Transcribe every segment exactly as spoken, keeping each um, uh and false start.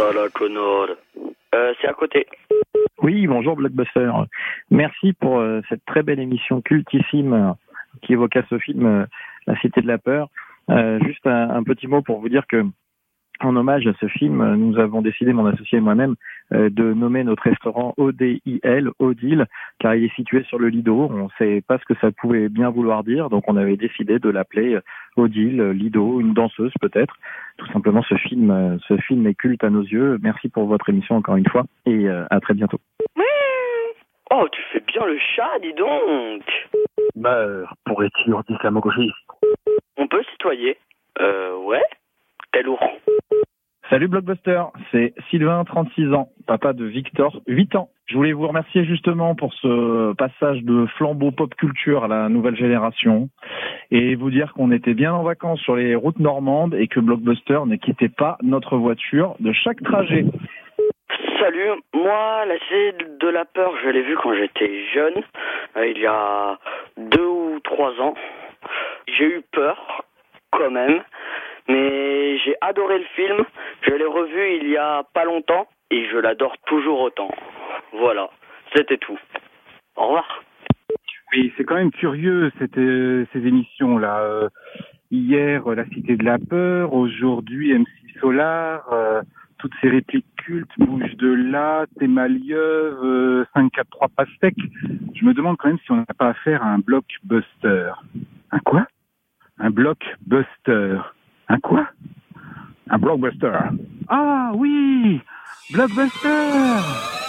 ça, la connarde. Euh, c'est à côté. Oui, bonjour Blockbuster. Merci pour euh, cette très belle émission cultissime euh, qui évoqua ce film, euh, La Cité de la Peur. Euh, juste un, un petit mot pour vous dire que, en hommage à ce film, nous avons décidé, mon associé et moi-même, euh, de nommer notre restaurant O D I L, Odile, car il est situé sur le Lido. On ne sait pas ce que ça pouvait bien vouloir dire, donc on avait décidé de l'appeler Odile, Lido, une danseuse peut-être. Tout simplement, ce film, euh, ce film est culte à nos yeux. Merci pour votre émission encore une fois, et euh, à très bientôt. Oh, tu fais bien le chat, dis donc. Bah, pourrais-tu en d'islamo-gauchiste? On peut se tutoyer. Euh, ouais. T'es lourd. Salut Blockbuster, c'est Sylvain, trente-six ans, papa de Victor, huit ans. Je voulais vous remercier justement pour ce passage de flambeau pop culture à la nouvelle génération et vous dire qu'on était bien en vacances sur les routes normandes et que Blockbuster ne quittait pas notre voiture de chaque trajet. Salut, moi, la Cité de la Peur, je l'ai vue quand j'étais jeune, euh, il y a deux ou trois ans. J'ai eu peur, quand même, mais j'ai adoré le film. Je l'ai revu il y a pas longtemps et je l'adore toujours autant. Voilà, c'était tout. Au revoir. Oui, c'est quand même curieux cette, euh, ces émissions-là. Euh, hier, La Cité de la Peur, aujourd'hui, M C Solar, euh, toutes ces répliques cultes, Bouge de là, Témaliev, euh, cinq quatre trois Pastèque. Je me demande quand même si on n'a pas affaire à un blockbuster. Un quoi? Un blockbuster. Un quoi? Un blockbuster. Ah oui, blockbuster.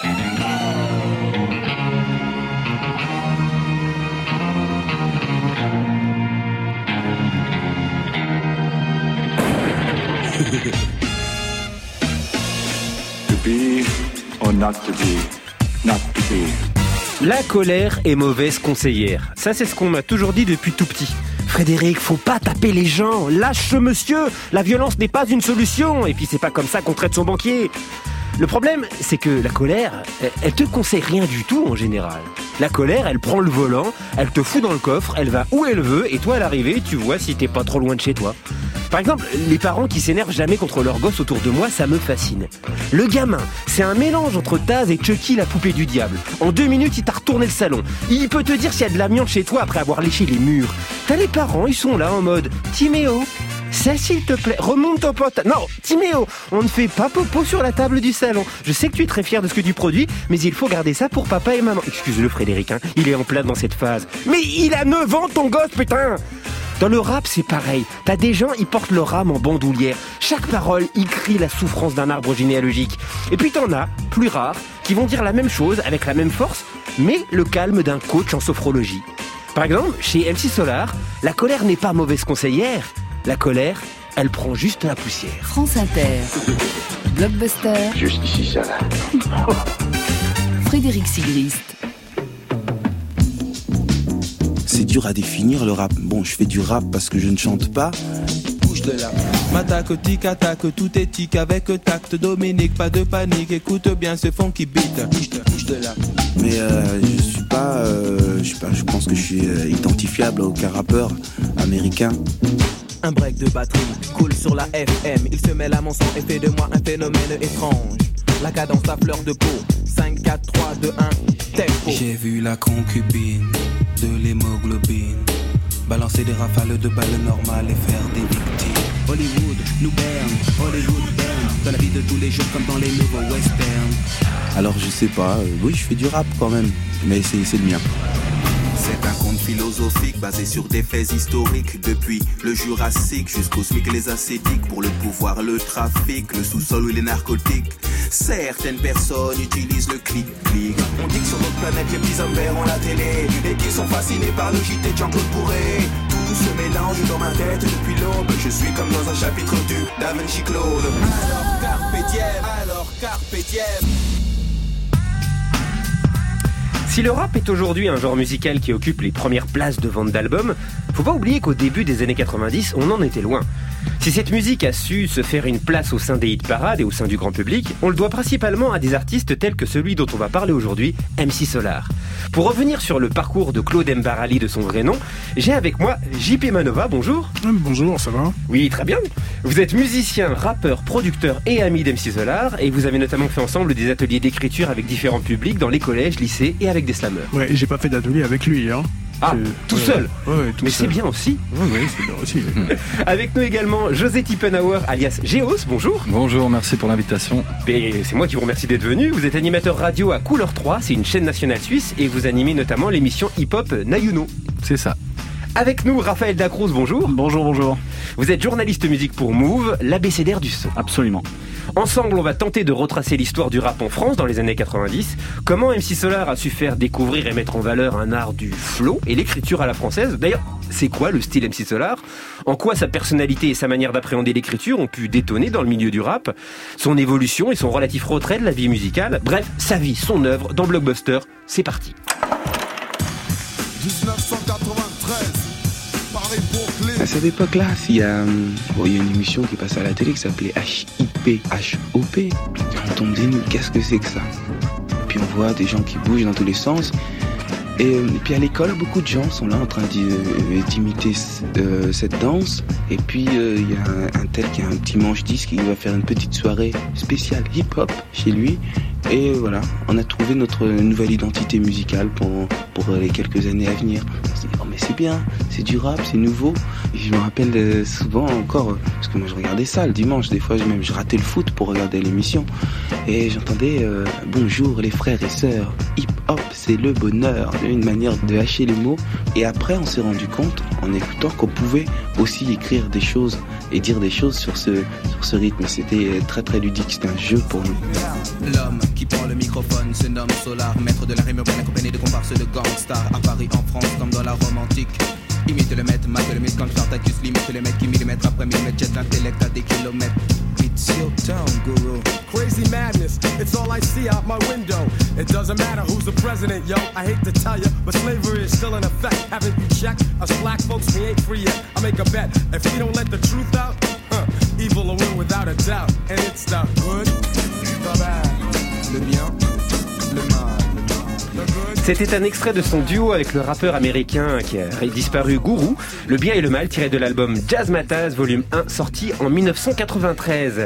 To be or not to be, not to be. La colère est mauvaise conseillère. Ça, c'est ce qu'on m'a toujours dit depuis tout petit. Frédéric, faut pas taper les gens. Lâche ce monsieur. La violence n'est pas une solution. Et puis, c'est pas comme ça qu'on traite son banquier. Le problème, c'est que la colère, elle te conseille rien du tout en général. La colère, elle prend le volant, elle te fout dans le coffre, elle va où elle veut, et toi, à l'arrivée, tu vois si t'es pas trop loin de chez toi. Par exemple, les parents qui s'énervent jamais contre leur gosse autour de moi, ça me fascine. Le gamin, c'est un mélange entre Taz et Chucky, la poupée du diable. En deux minutes, il t'a retourné le salon. Il peut te dire s'il y a de l'amiante chez toi après avoir léché les murs. T'as les parents, ils sont là en mode « Timéo, ça s'il te plaît, remonte ton pote. Non, Timéo, on ne fait pas popo sur la table du salon. Je sais que tu es très fier de ce que tu produis, mais il faut garder ça pour papa et maman. » Excuse-le Frédéric, hein, il est en plein dans cette phase. Mais il a neuf ans ton gosse, putain. Dans le rap, c'est pareil. T'as des gens, ils portent leur âme en bandoulière. Chaque parole, ils crient la souffrance d'un arbre généalogique. Et puis t'en as, plus rares, qui vont dire la même chose avec la même force, mais le calme d'un coach en sophrologie. Par exemple, chez M C Solar, la colère n'est pas mauvaise conseillère. La colère, elle prend juste la poussière. France Inter, Blockbuster. Juste ici, ça va. Frédéric Sigrist. C'est dur à définir le rap. Bon, je fais du rap parce que je ne chante pas. Bouge de là. M'attaque, tic, attaque, tout est tic avec tact. Dominique, pas de panique, écoute bien ce fond qui beat. Bouge de, bouge de là. Mais euh, je suis pas, euh, je suis pas, je pense que je suis euh, identifiable à aucun rappeur américain. Un break de batterie coule sur la F M. Il se mêle à mon son et fait de moi un phénomène étrange. La cadence à fleur de peau. cinq, quatre, trois, deux, un, tempo. J'ai vu la concubine de l'hémoglobine balancer des rafales de balles normales et faire des victimes. Hollywood nous berne, Hollywood berne. Dans la vie de tous les jours comme dans les nouveaux westerns. Alors je sais pas, euh, oui je fais du rap quand même, mais c'est, c'est le mien. C'est un conte philosophique basé sur des faits historiques. Depuis le Jurassique jusqu'au SMIC et les ascétiques. Pour le pouvoir, le trafic, le sous-sol ou les narcotiques. Certaines personnes utilisent le clic-clic. On dit que sur notre planète les petits hommes verts ont la télé et qu'ils sont fascinés par le J T de Jean-Claude Bourré. Tout se mélange dans ma tête depuis l'aube. Je suis comme dans un chapitre du Da Vinci Claude. Alors carpe diem, alors carpe diem. Si le rap est aujourd'hui un genre musical qui occupe les premières places de vente d'albums, faut pas oublier qu'au début des années quatre-vingt-dix, on en était loin. Si cette musique a su se faire une place au sein des hit parades et au sein du grand public, on le doit principalement à des artistes tels que celui dont on va parler aujourd'hui, M C Solar. Pour revenir sur le parcours de Claude Mbarali de son vrai nom, j'ai avec moi J P Manova, bonjour. Bonjour, ça va? Oui, très bien. Vous êtes musicien, rappeur, producteur et ami d'M C Solar, et vous avez notamment fait ensemble des ateliers d'écriture avec différents publics dans les collèges, lycées et avec des slammeurs. Ouais, j'ai pas fait d'atelier avec lui, hein. Ah, tout ouais, seul ouais, ouais, tout Mais seul. c'est bien aussi. Oui, oui, c'est bien aussi. Avec nous également José Tippenhauer, alias Géos, bonjour. Bonjour, merci pour l'invitation. Et c'est moi qui vous remercie d'être venu. Vous êtes animateur radio à Couleur trois, c'est une chaîne nationale suisse, et vous animez notamment l'émission hip-hop Nayuno. C'est ça. Avec nous, Raphaël Dacruz, bonjour. Bonjour, bonjour. Vous êtes journaliste musique pour Move, l'abécédaire du son. Absolument. Ensemble, on va tenter de retracer l'histoire du rap en France dans les années quatre-vingt-dix. Comment M C Solar a su faire découvrir et mettre en valeur un art du flow et l'écriture à la française. D'ailleurs, c'est quoi le style M C Solar? En quoi sa personnalité et sa manière d'appréhender l'écriture ont pu détonner dans le milieu du rap? Son évolution et son relatif retrait de la vie musicale. Bref, sa vie, son œuvre dans Blockbuster. C'est parti. dix-neuf cent quatre-vingt-treize, Paris Brooklyn. À cette époque-là, il y, a, bon, il y a une émission qui passe à la télé qui s'appelait H I P H O P. On tombe des nues, qu'est-ce que c'est que ça? Puis on voit des gens qui bougent dans tous les sens. Et, et puis à l'école, beaucoup de gens sont là en train d'imiter euh, cette danse. Et puis euh, il y a un, un tel qui a un petit manche-disque qui va faire une petite soirée spéciale hip-hop chez lui. Et voilà, on a trouvé notre nouvelle identité musicale pour, pour les quelques années à venir. On s'est dit, oh mais c'est bien, c'est du rap, c'est nouveau. Et je me rappelle souvent encore, parce que moi je regardais ça le dimanche, des fois même je ratais le foot pour regarder l'émission. Et j'entendais, euh, bonjour les frères et sœurs, hip-hop c'est le bonheur, une manière de hacher les mots. Et après on s'est rendu compte, en écoutant, qu'on pouvait aussi écrire des choses et dire des choses sur ce, sur ce rythme. C'était très très ludique, c'était un jeu pour nous. L'homme qui prend le microphone se nomme Solar, maître de la rime urbaine accompagné de comparses de gangsters. À Paris, en France, comme dans la Rome antique. Imite le maître, mate le mythe quand Spartacus limite le maître qui millimètre après millimètre jette l'intellect à des kilomètres. It's your town, guru. Crazy madness, it's all I see out my window. It doesn't matter who's the president, yo. I hate to tell you, but slavery is still in effect. Haven't you checked? Us black folks, we ain't free yet. I make a bet, if we don't let the truth out, huh, evil will win without a doubt. And it's the good, the bad, le bien, le mal. C'était un extrait de son duo avec le rappeur américain qui a disparu, Guru, Le bien et le mal, tiré de l'album Jazz Mattaz, volume un, sorti en dix-neuf cent quatre-vingt-treize.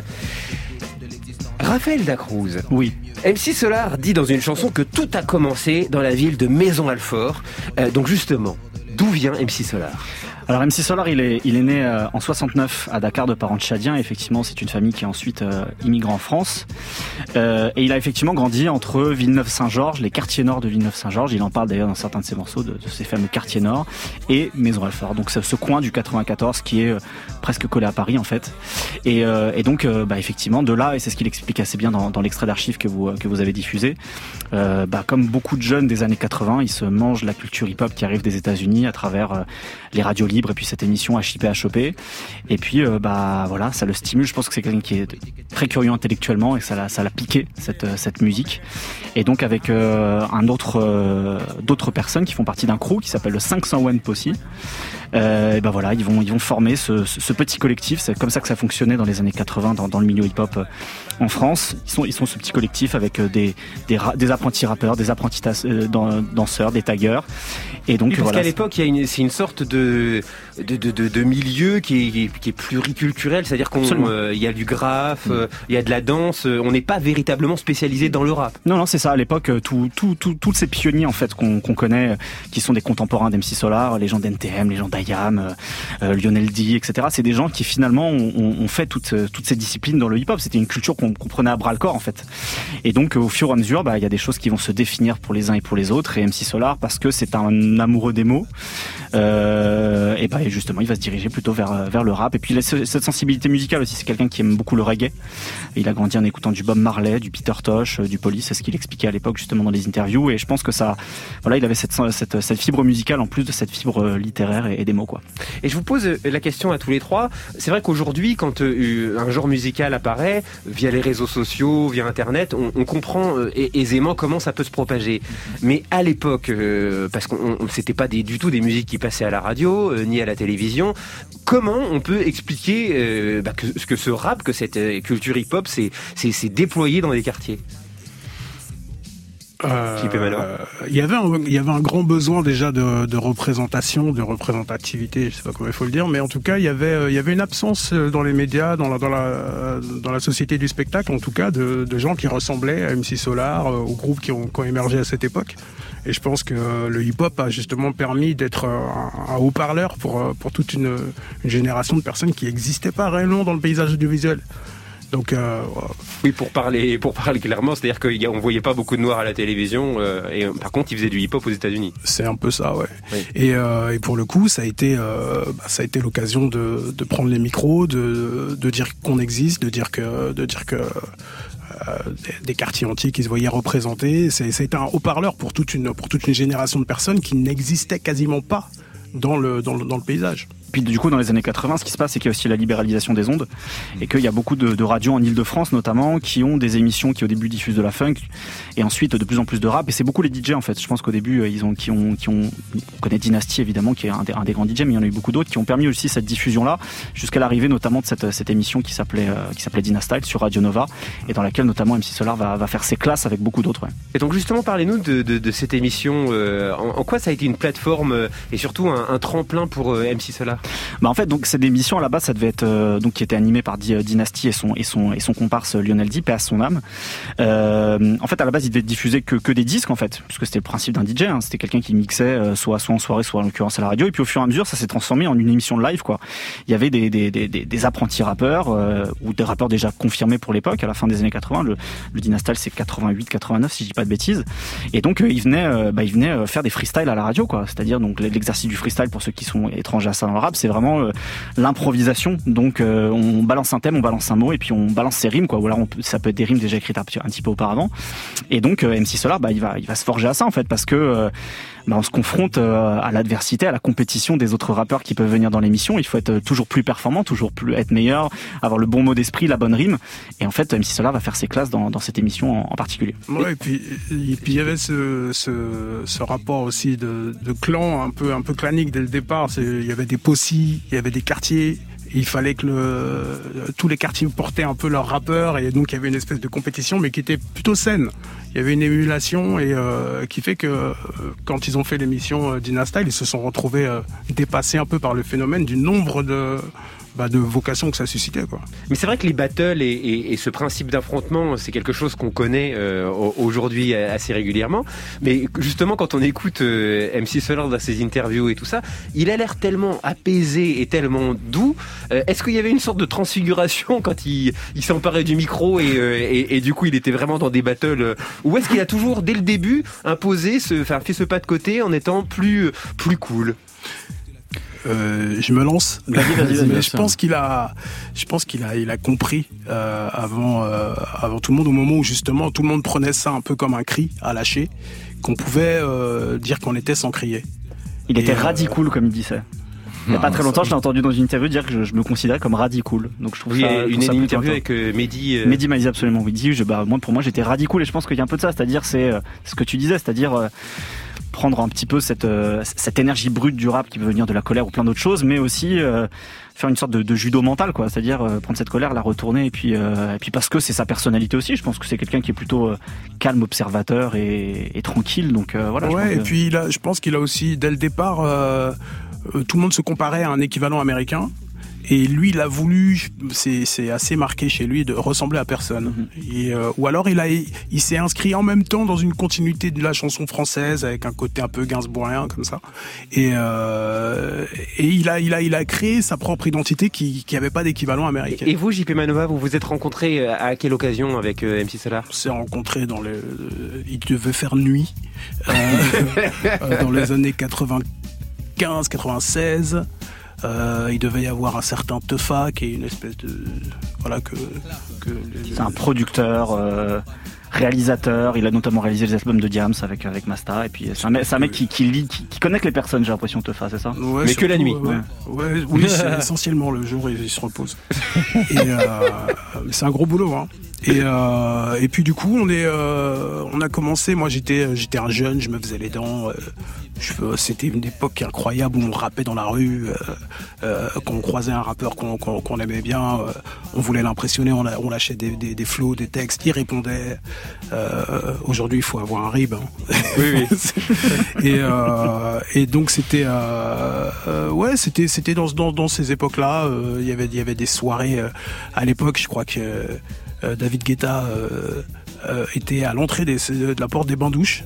Raphaël Dacruz. Oui. M C Solar dit dans une chanson que tout a commencé dans la ville de Maison-Alfort. Euh, donc justement, d'où vient M C Solar ? Alors M C Solar, il est, il est né euh, en soixante-neuf à Dakar de parents tchadiens. Effectivement, c'est une famille qui est ensuite euh, immigre en France. Euh, et il a effectivement grandi entre Villeneuve-Saint-Georges, les quartiers nord de Villeneuve-Saint-Georges. Il en parle d'ailleurs dans certains de ses morceaux, de, de ces fameux quartiers nord, et Maison-Alfort. Donc c'est ce coin du quatre-vingt-quatorze qui est euh, presque collé à Paris en fait. Et, euh, et donc euh, bah, effectivement de là, et c'est ce qu'il explique assez bien dans, dans l'extrait d'archives que vous, que vous avez diffusé, euh, bah, comme beaucoup de jeunes des années quatre-vingts, ils se mangent la culture hip-hop qui arrive des États-Unis à travers euh, les radios libres et puis cette émission H I P H O P. Et puis euh, bah voilà, ça le stimule. Je pense que c'est quelqu'un qui est très curieux intellectuellement et ça l'a, ça l'a piqué cette cette musique. Et donc avec euh, un autre euh, d'autres personnes qui font partie d'un crew qui s'appelle le cinq cent un Posse. Euh, et ben voilà, ils vont ils vont former ce, ce, ce petit collectif. C'est comme ça que ça fonctionnait dans les années quatre-vingts dans, dans le milieu hip-hop en France. Ils sont ils sont ce petit collectif avec des des, ra- des apprentis rappeurs, des apprentis tas- euh, danseurs, des taggeurs. Et donc oui, parce voilà. qu'à l'époque, il y a une c'est une sorte de de de, de, de milieu qui est qui est pluriculturel, c'est-à-dire qu'on euh, il y a du graphe, euh, il y a de la danse. Euh, on n'est pas véritablement spécialisé dans le rap. Non non, c'est ça. À l'époque, tout tout tout tous ces pionniers en fait qu'on qu'on connaît, qui sont des contemporains d'M C Solar, les gens d'N T M, les gens d'Ayam, euh, Lionel D, et cetera. C'est des gens qui finalement ont, ont fait toutes toutes ces disciplines dans le hip-hop. C'était une culture qu'on, qu'on prenait à bras le corps en fait. Et donc au fur et à mesure, bah il y a des choses qui vont se définir pour les uns et pour les autres. Et M C Solar, parce que c'est un amoureux des mots, euh, et bah justement il va se diriger plutôt vers vers le rap. Et puis cette sensibilité musicale aussi, c'est quelqu'un qui aime beaucoup le reggae. Il a grandi en écoutant du Bob Marley, du Peter Tosh, du Police, c'est ce qu'il expliquait à l'époque justement dans les interviews. Et je pense que ça, voilà, il avait cette cette, cette fibre musicale en plus de cette fibre littéraire et des mots, quoi. Et je vous pose la question à tous les trois. C'est vrai qu'aujourd'hui, quand euh, un genre musical apparaît, via les réseaux sociaux, via Internet, on, on comprend euh, aisément comment ça peut se propager. Mais à l'époque, euh, parce qu'on on, c'était pas des, du tout des musiques qui passaient à la radio, euh, ni à la télévision, comment on peut expliquer euh, bah, que, que ce rap, que cette euh, culture hip-hop s'est, s'est, s'est déployée dans les quartiers? Euh, il y avait un, il y avait un grand besoin déjà de, de représentation, de représentativité, je sais pas comment il faut le dire, mais en tout cas il y avait, il y avait une absence dans les médias, dans la, dans la, dans la société du spectacle, en tout cas, de, de gens qui ressemblaient à M C Solar, aux groupes qui ont, qui ont émergé à cette époque. Et je pense que le hip-hop a justement permis d'être un, un haut-parleur pour, pour toute une, une génération de personnes qui n'existaient pas réellement dans le paysage audiovisuel. Donc, euh, oui, pour parler, pour parler clairement, c'est-à-dire qu'on voyait pas beaucoup de noirs à la télévision, euh, et par contre, ils faisaient du hip-hop aux États-Unis. C'est un peu ça, ouais. Oui. Et, euh, et pour le coup, ça a été, euh, bah, ça a été l'occasion de, de prendre les micros, de, de dire qu'on existe, de dire que, de dire que. Euh, des, des quartiers entiers qui se voyaient représentés. C'est, ça a été un haut-parleur pour toute une, pour toute une génération de personnes qui n'existaient quasiment pas dans le, dans le, dans le paysage. Puis du coup, dans les années quatre-vingts, ce qui se passe, c'est qu'il y a aussi la libéralisation des ondes et qu'il y a beaucoup de, de radios en Ile-de-France notamment qui ont des émissions qui au début diffusent de la funk et ensuite de plus en plus de rap. Et c'est beaucoup les D J en fait. Je pense qu'au début, ils ont, qui ont, qui ont, on connaît Dynasty évidemment, qui est un des, un des grands D J, mais il y en a eu beaucoup d'autres qui ont permis aussi cette diffusion-là jusqu'à l'arrivée notamment de cette, cette émission qui s'appelait, euh, qui s'appelait Dynastyle sur Radio Nova et dans laquelle notamment M C Solar va, va faire ses classes avec beaucoup d'autres. Ouais. Et donc justement, parlez-nous de, de, de cette émission. Euh, en, en quoi ça a été une plateforme euh, et surtout un, un tremplin pour euh, M C Solar? Bah en fait, donc cette émission à la base, ça devait être euh, donc qui était animée par Dynasty et son et son et son comparse Lionel D, paix à son âme. Euh, en fait, à la base, il devait diffuser que que des disques en fait, puisque c'était le principe d'un D J. Hein, c'était quelqu'un qui mixait euh, soit soit en soirée, soit en l'occurrence à la radio. Et puis au fur et à mesure, ça s'est transformé en une émission de live quoi. Il y avait des des des, des, des apprentis rappeurs euh, ou des rappeurs déjà confirmés pour l'époque à la fin des années quatre-vingts. Le, le Dynastal c'est quatre-vingt-huit quatre-vingt-neuf si je dis pas de bêtises. Et donc euh, il venait euh, bah il venait euh, faire des freestyles à la radio quoi. C'est-à-dire donc l'exercice du freestyle pour ceux qui sont étrangers à ça dans le rap, c'est vraiment euh, l'improvisation. Donc euh, on balance un thème, on balance un mot et puis on balance ses rimes quoi. Ou alors on peut, ça peut être des rimes déjà écrites un petit, un petit peu auparavant. Et donc euh, M C Solar bah il va il va se forger à ça en fait parce que euh, bah, on se confronte euh, à l'adversité, à la compétition des autres rappeurs qui peuvent venir dans l'émission. Il faut être toujours plus performant, toujours plus être meilleur, avoir le bon mot d'esprit, la bonne rime. Et en fait M C Solar va faire ses classes dans, dans cette émission en, en particulier. Ouais, et puis et puis il y avait ce, ce ce rapport aussi de, de clan un peu un peu clanique dès le départ. C'est, il y avait des possis, il y avait des quartiers. Il fallait que le, tous les quartiers portaient un peu leurs rappeurs et donc il y avait une espèce de compétition mais qui était plutôt saine. Il y avait une émulation et euh, qui fait que euh, quand ils ont fait l'émission euh, Dynastyle, ils se sont retrouvés euh, dépassés un peu par le phénomène du nombre de Bah de vocation que ça suscitait quoi. Mais c'est vrai que les battles et, et, et ce principe d'affrontement, c'est quelque chose qu'on connaît euh, aujourd'hui assez régulièrement. Mais justement, quand on écoute euh, M C Solar dans ses interviews et tout ça, il a l'air tellement apaisé et tellement doux. Euh, est-ce qu'il y avait une sorte de transfiguration quand il, il s'emparait du micro et, euh, et, et du coup il était vraiment dans des battles euh, ou est-ce qu'il a toujours dès le début imposé, ce, enfin fait ce pas de côté en étant plus plus cool? Euh, je me lance. Vas-y, vas-y, vas-y, mais je pense qu'il a, je pense qu'il a, il a compris euh, avant, euh, avant tout le monde, au moment où justement tout le monde prenait ça un peu comme un cri à lâcher, qu'on pouvait euh, dire qu'on était sans crier. Il Et était euh... radicool comme il disait. Il n'y a pas très longtemps, je l'ai entendu dans une interview dire que je, je me considérais comme radicool. Donc je trouve oui, ça. Une, ça une interview avec euh, Mehdi. Euh... Mehdi m'a dit absolument. Oui, dit, je, bah, moi, pour moi, j'étais radicool et je pense qu'il y a un peu de ça. C'est-à-dire, c'est euh, ce que tu disais, c'est-à-dire. Euh, prendre un petit peu cette euh, cette énergie brute du rap qui peut venir de la colère ou plein d'autres choses, mais aussi euh, faire une sorte de, de judo mental, quoi. C'est-à-dire euh, prendre cette colère, la retourner, et puis euh, et puis parce que c'est sa personnalité aussi. Je pense que c'est quelqu'un qui est plutôt euh, calme, observateur et, et tranquille. Donc euh, voilà. Ouais. Je pense et que... puis il a, je pense qu'il a aussi dès le départ, euh, euh, tout le monde se comparait à un équivalent américain. Et lui, il a voulu, c'est, c'est assez marqué chez lui, de ressembler à personne. Mm-hmm. Et, euh, ou alors, il a, il s'est inscrit en même temps dans une continuité de la chanson française avec un côté un peu gainsbourgien comme ça. Et, euh, et il a, il a, il a créé sa propre identité qui, qui avait pas d'équivalent américain. Et vous, J P Manova, vous vous êtes rencontrés à quelle occasion avec euh, M C Solar? On s'est rencontrés dans les, euh, il devait faire nuit euh, euh, dans les années quatre-vingt-quinze quatre-vingt-seize. Euh, il devait y avoir un certain Teufa qui est une espèce de voilà que, que les, c'est un producteur. Euh... réalisateur, il a notamment réalisé les albums de Diams avec avec Masta et puis c'est un mec, c'est un mec qui qui lit qui, qui connecte les personnes, j'ai l'impression Teufa, c'est ça. Ouais, mais surtout, que la nuit. Ouais, ouais. ouais oui, c'est essentiellement le jour il, il se repose. Et euh, c'est un gros boulot hein. Et euh, et puis du coup on est euh, on a commencé. Moi j'étais j'étais un jeune, je me faisais les dents. Euh, je, c'était une époque incroyable où on rappait dans la rue, euh, euh, quand on croisait un rappeur qu'on, qu'on, qu'on aimait bien, euh, on voulait l'impressionner, on, a, on lâchait des, des, des flows, des textes, il répondait. Euh, aujourd'hui il faut avoir un rib. Hein. Oui, oui. et, euh, et donc c'était euh, euh, ouais c'était c'était dans dans, dans ces époques-là. Euh, il y avait il y avait des soirées euh, à l'époque. Je crois que euh, David Guetta euh, euh, était à l'entrée des, de la porte des Bains-Douches.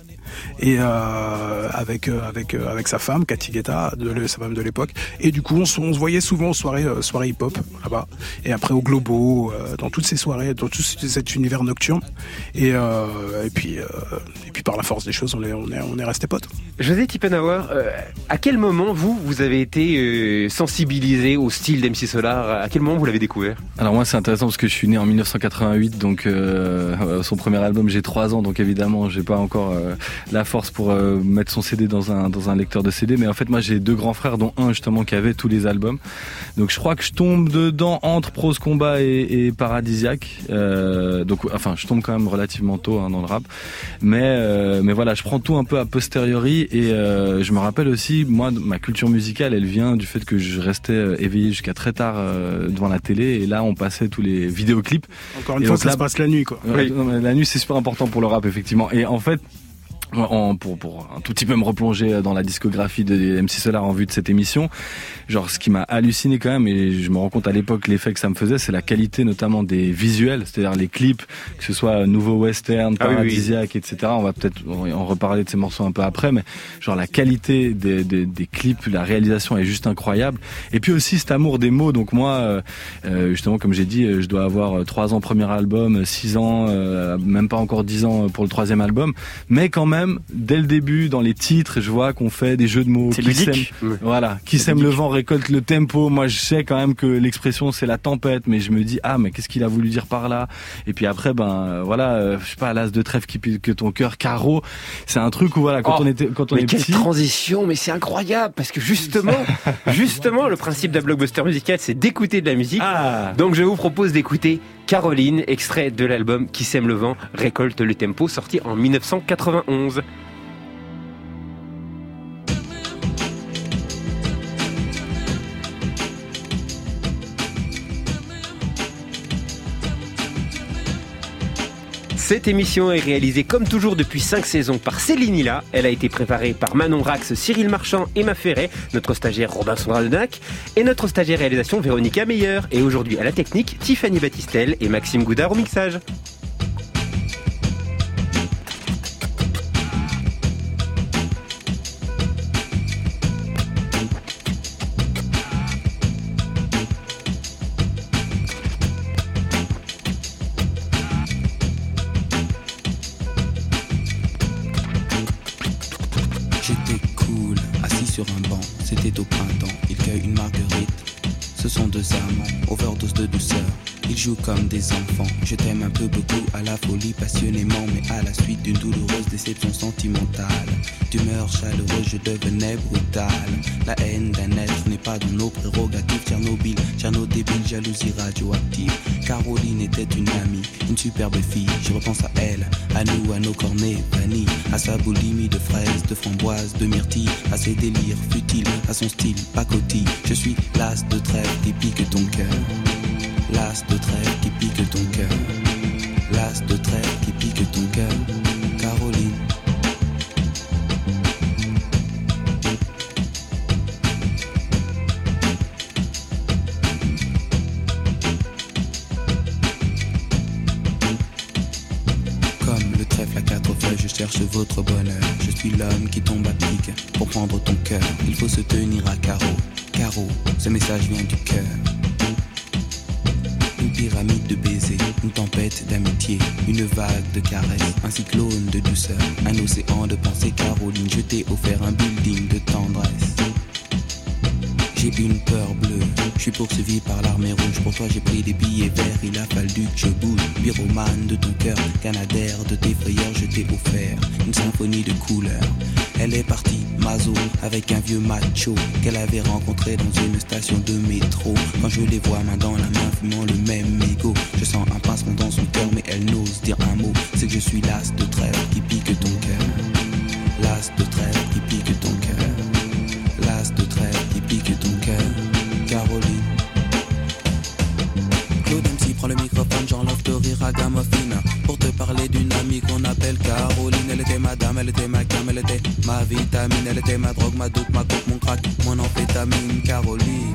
Et euh, avec euh, avec euh, avec sa femme Cathy Guetta, de, sa femme de l'époque, et du coup on se, on se voyait souvent aux soirées euh, soirées hip hop là-bas, et après au Globo, euh, dans toutes ces soirées, dans tout cet univers nocturne, et euh, et puis euh, et puis par la force des choses on est on est on est resté potes. José Tippenhauer, euh, à quel moment vous vous avez été euh, sensibilisé au style d'M C Solar? À quel moment vous l'avez découvert? Alors moi c'est intéressant parce que je suis né en dix-neuf cent quatre-vingt-huit, donc euh, son premier album j'ai trois ans, donc évidemment j'ai pas encore euh, la force pour euh, mettre son C D dans un dans un lecteur de C D, mais en fait moi j'ai deux grands frères dont un justement qui avait tous les albums, donc je crois que je tombe dedans entre Prose Combat et, et Paradisiaque, euh, donc enfin je tombe quand même relativement tôt hein, dans le rap, mais euh, mais voilà je prends tout un peu a posteriori, et euh, je me rappelle aussi moi ma culture musicale elle vient du fait que je restais éveillé jusqu'à très tard euh, devant la télé, et là on passait tous les vidéoclips. Encore une et fois ça là, se passe la nuit quoi. Oui. La nuit c'est super important pour le rap effectivement, et en fait En, pour, pour un tout petit peu me replonger dans la discographie de M C Solar en vue de cette émission, genre ce qui m'a halluciné quand même, et je me rends compte à l'époque l'effet que ça me faisait, c'est la qualité notamment des visuels, c'est-à-dire les clips, que ce soit Nouveau Western, Paradisiaque, ah oui, oui. et cetera. On va peut-être en reparler de ces morceaux un peu après, mais genre la qualité des, des, des clips, la réalisation est juste incroyable. Et puis aussi cet amour des mots, donc moi euh, justement comme j'ai dit, je dois avoir trois ans premier album, six ans, euh, même pas encore dix ans pour le troisième album, mais quand même dès le début dans les titres je vois qu'on fait des jeux de mots. C'est qui ludique. Sème, mmh. Voilà, qui sème le vent récolte le tempo. Moi je sais quand même que l'expression c'est la tempête, mais je me dis ah mais qu'est-ce qu'il a voulu dire par là, et puis après ben voilà euh, je sais pas, l'as de trèfle qui pique que ton cœur, carreau, c'est un truc où voilà quand oh, on était quand on mais est quelle petit, transition, mais c'est incroyable parce que justement justement le principe d'un blockbuster musical c'est d'écouter de la musique. Ah. Donc je vous propose d'écouter Caroline, extrait de l'album Qui sème le vent récolte le tempo, sorti en dix-neuf cent quatre-vingt-onze. Cette émission est réalisée comme toujours depuis cinq saisons par Céline Hilla. Elle a été préparée par Manon Rax, Cyril Marchand, Emma Ferret, notre stagiaire Robinson Radenac et notre stagiaire réalisation Véronica Meyer. Et aujourd'hui à la technique, Tiffany Battistel et Maxime Goudard au mixage. C'était au printemps, il cueille une marguerite. Ce sont deux amants, overdose de douceur. Ils jouent comme des enfants. Je t'aime un peu beaucoup, à la folie passionnément, mais à la suite d'une douloureuse déception sentimentale. D'humeur chaleureuse, je devenais brutal. La haine d'un être n'est pas dans nos prérogatives. Tchernobyl, Tcherno débile, jalousie radioactive. Caroline était une amie, une superbe fille. Je repense à elle, à nous, à nos cornets vanille, à sa boulimie de fraises, de framboises, de myrtilles, à ses délires futiles, à son style pacotille. Je suis l'as de trêve qui pique ton cœur. L'as de trêve qui pique ton cœur. L'as de trêve qui pique ton cœur. Caroline. Comme le trèfle à quatre feuilles, je cherche votre bonheur. Je suis l'homme qui tombe à pic pour prendre ton cœur. Il faut se tenir à carreau. Carreau, ce message vient du cœur. Une pyramide de baisers, une tempête d'amitié, une vague de caresses, un cyclone de douceur, un océan de pensée. Caroline, je t'ai offert un building de tendresse. J'ai une peur bleue, je suis poursuivi par l'armée rouge. Pour toi j'ai pris des billets verts, il a fallu que je bouge. Pyromane de ton cœur, canadair de tes frayeurs, je t'ai offert une symphonie de couleurs. Elle est partie, Mazo, avec un vieux macho qu'elle avait rencontré dans une station de métro. Quand je les vois main dans la main, fumant le même mégot, je sens un pincement dans son cœur, mais elle n'ose dire un mot. C'est que je suis l'as de trêve qui pique ton cœur. L'as de trêve qui pique ton cœur. L'as de trêve qui pique ton cœur. Caroline. Claude M C prend le microphone, j'enlève de rire à Gamophine pour te parler d'une amie qu'on appelle Caroline. Elle était ma dame, elle était ma gamme, elle était ma vitamine. Elle était ma drogue, ma dope, ma coke, mon crack, mon amphétamine. Caroline.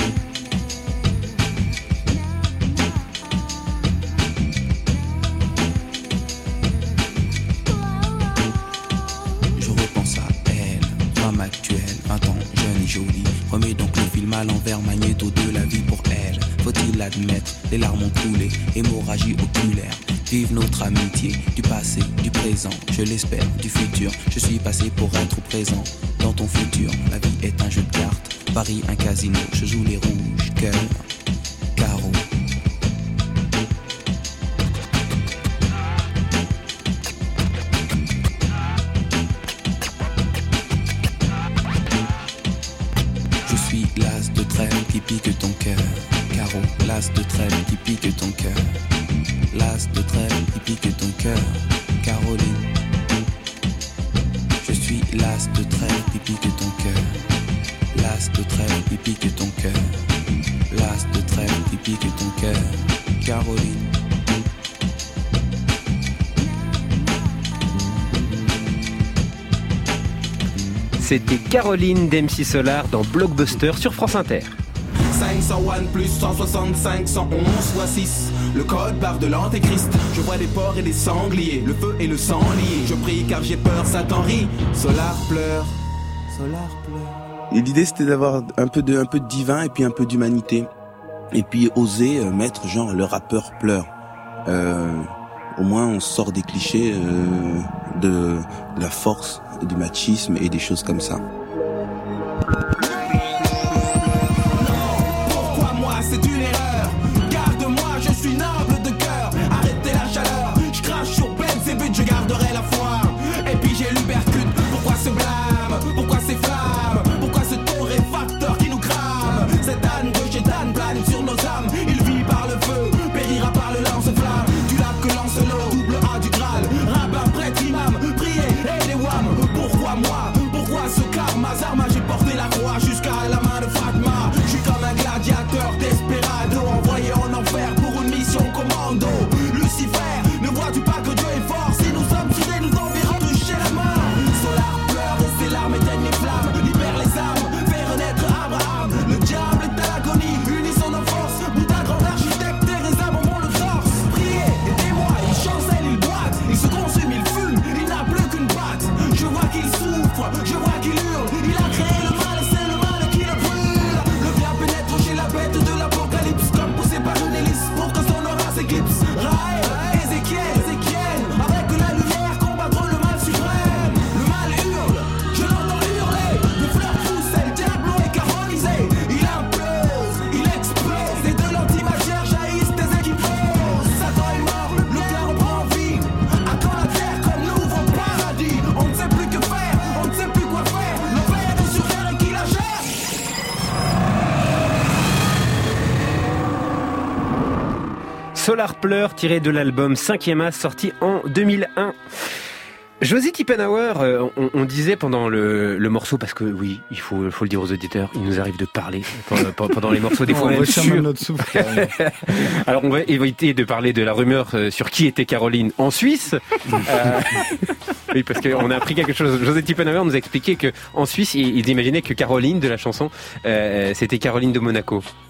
Je repense à elle, femme actuelle, vingt ans, jeune et jolie. Remets donc le film à l'envers, magnéto de la vie pour elle. Faut-il l'admettre, les larmes ont coulé, hémorragie oculaire. Vive notre amitié, du passé, du présent, je l'espère, du futur. Je suis passé pour être présent dans ton futur. La vie est un jeu de cartes, Paris un casino. Je joue les rouges, cœur, carreau. Je suis l'as de trêve qui pique ton cœur. Carreau, l'as de trêve qui pique ton cœur. L'as de trêve qui pique ton cœur. Caroline. Je suis l'as de trêve qui pique ton cœur. L'as de trêve qui pique ton cœur. L'as de trêve qui pique ton cœur. Caroline. C'était Caroline d'M C Solar dans Blockbuster sur France Inter. cinq cent un plus cent soixante-cinq, cent onze fois six. Le code barre de l'antéchrist. Je vois des porcs et des sangliers, le feu et le sang liés. Je prie car j'ai peur, Satan rit. Solar pleure, Solar pleure. Et l'idée c'était d'avoir un peu de, un peu de divin et puis un peu d'humanité. Et puis oser euh, mettre genre le rappeur pleure. Euh, au moins on sort des clichés euh, de, de la force, du machisme et des choses comme ça. Pourquoi moi c'est une erreur? Garde-moi, je suis noble de cœur. Arrêtez la chaleur, je crache sur pleine ces buts, je garderai la foi. Et puis j'ai l'ubercute, pourquoi ce blâme? Pourquoi ces flammes? Pourquoi ce torréfacteur qui nous crame? Cette âne de chétane plane sur nos âmes. Il vit par le feu, périra par le lance-flamme. Du lac que lance l'eau, double A du Graal. Rabbin, prêtre, imam, prier et les wham. Pourquoi moi? Pourquoi ce karma? Zarma, j'ai porté la croix jusqu'à la main de Fatma. Je suis comme un gladiateur desperado, envoyé en enfer pour une mission commando. Lucifer, ne vois-tu pas que Dieu est fort? Si nous sommes soudés, nous enverrons toucher la main. Solar pleure et ses larmes éteignent les flammes. Libère les âmes, fait renaître Abraham. Le diable est à l'agonie, unit son enfance. Bouddha, grand architecte, Teresa, bonbon le torse. Priez, aidez-moi, il chancelle, il boite. Il se consume, il fume, il n'a plus qu'une patte. Je vois qu'il souffre, je vois qu'il hurle. Il a créé le mal, c'est le mal qui le brûle. Le bien pénètre chez la bête de l'apocalypse, comme poussé par une hélice pour que son aura s'éclipse. Raël, Ézéchiel, Ézéchiel, avec la lumière combattre le mal suprême. Le mal hurle, je l'entends hurler. Des fleurs poussent, le diablo est caronisé. Il implose, il explose, et de l'antimatière jaillissent des équipos. Satan est mort, le clair reprend vie. À quand la terre comme nouveau paradis? On ne sait plus que faire, on ne sait plus quoi faire. L'enfer est sur terre et qui la gère? Solar pleure, tiré de l'album cinquième As, sorti en deux mille un. Josie Tippenhauer, euh, on, on disait pendant le, le morceau, parce que oui, il faut, faut le dire aux auditeurs, il nous arrive de parler pendant, pendant les morceaux, des fois on même retient sur... même notre souffle. Alors on va éviter de parler de la rumeur sur qui était Caroline en Suisse. Euh... Oui, parce qu'on a appris quelque chose. Josie Tippenhauer nous a expliqué que en Suisse, ils imaginaient que Caroline de la chanson, euh, c'était Caroline de Monaco.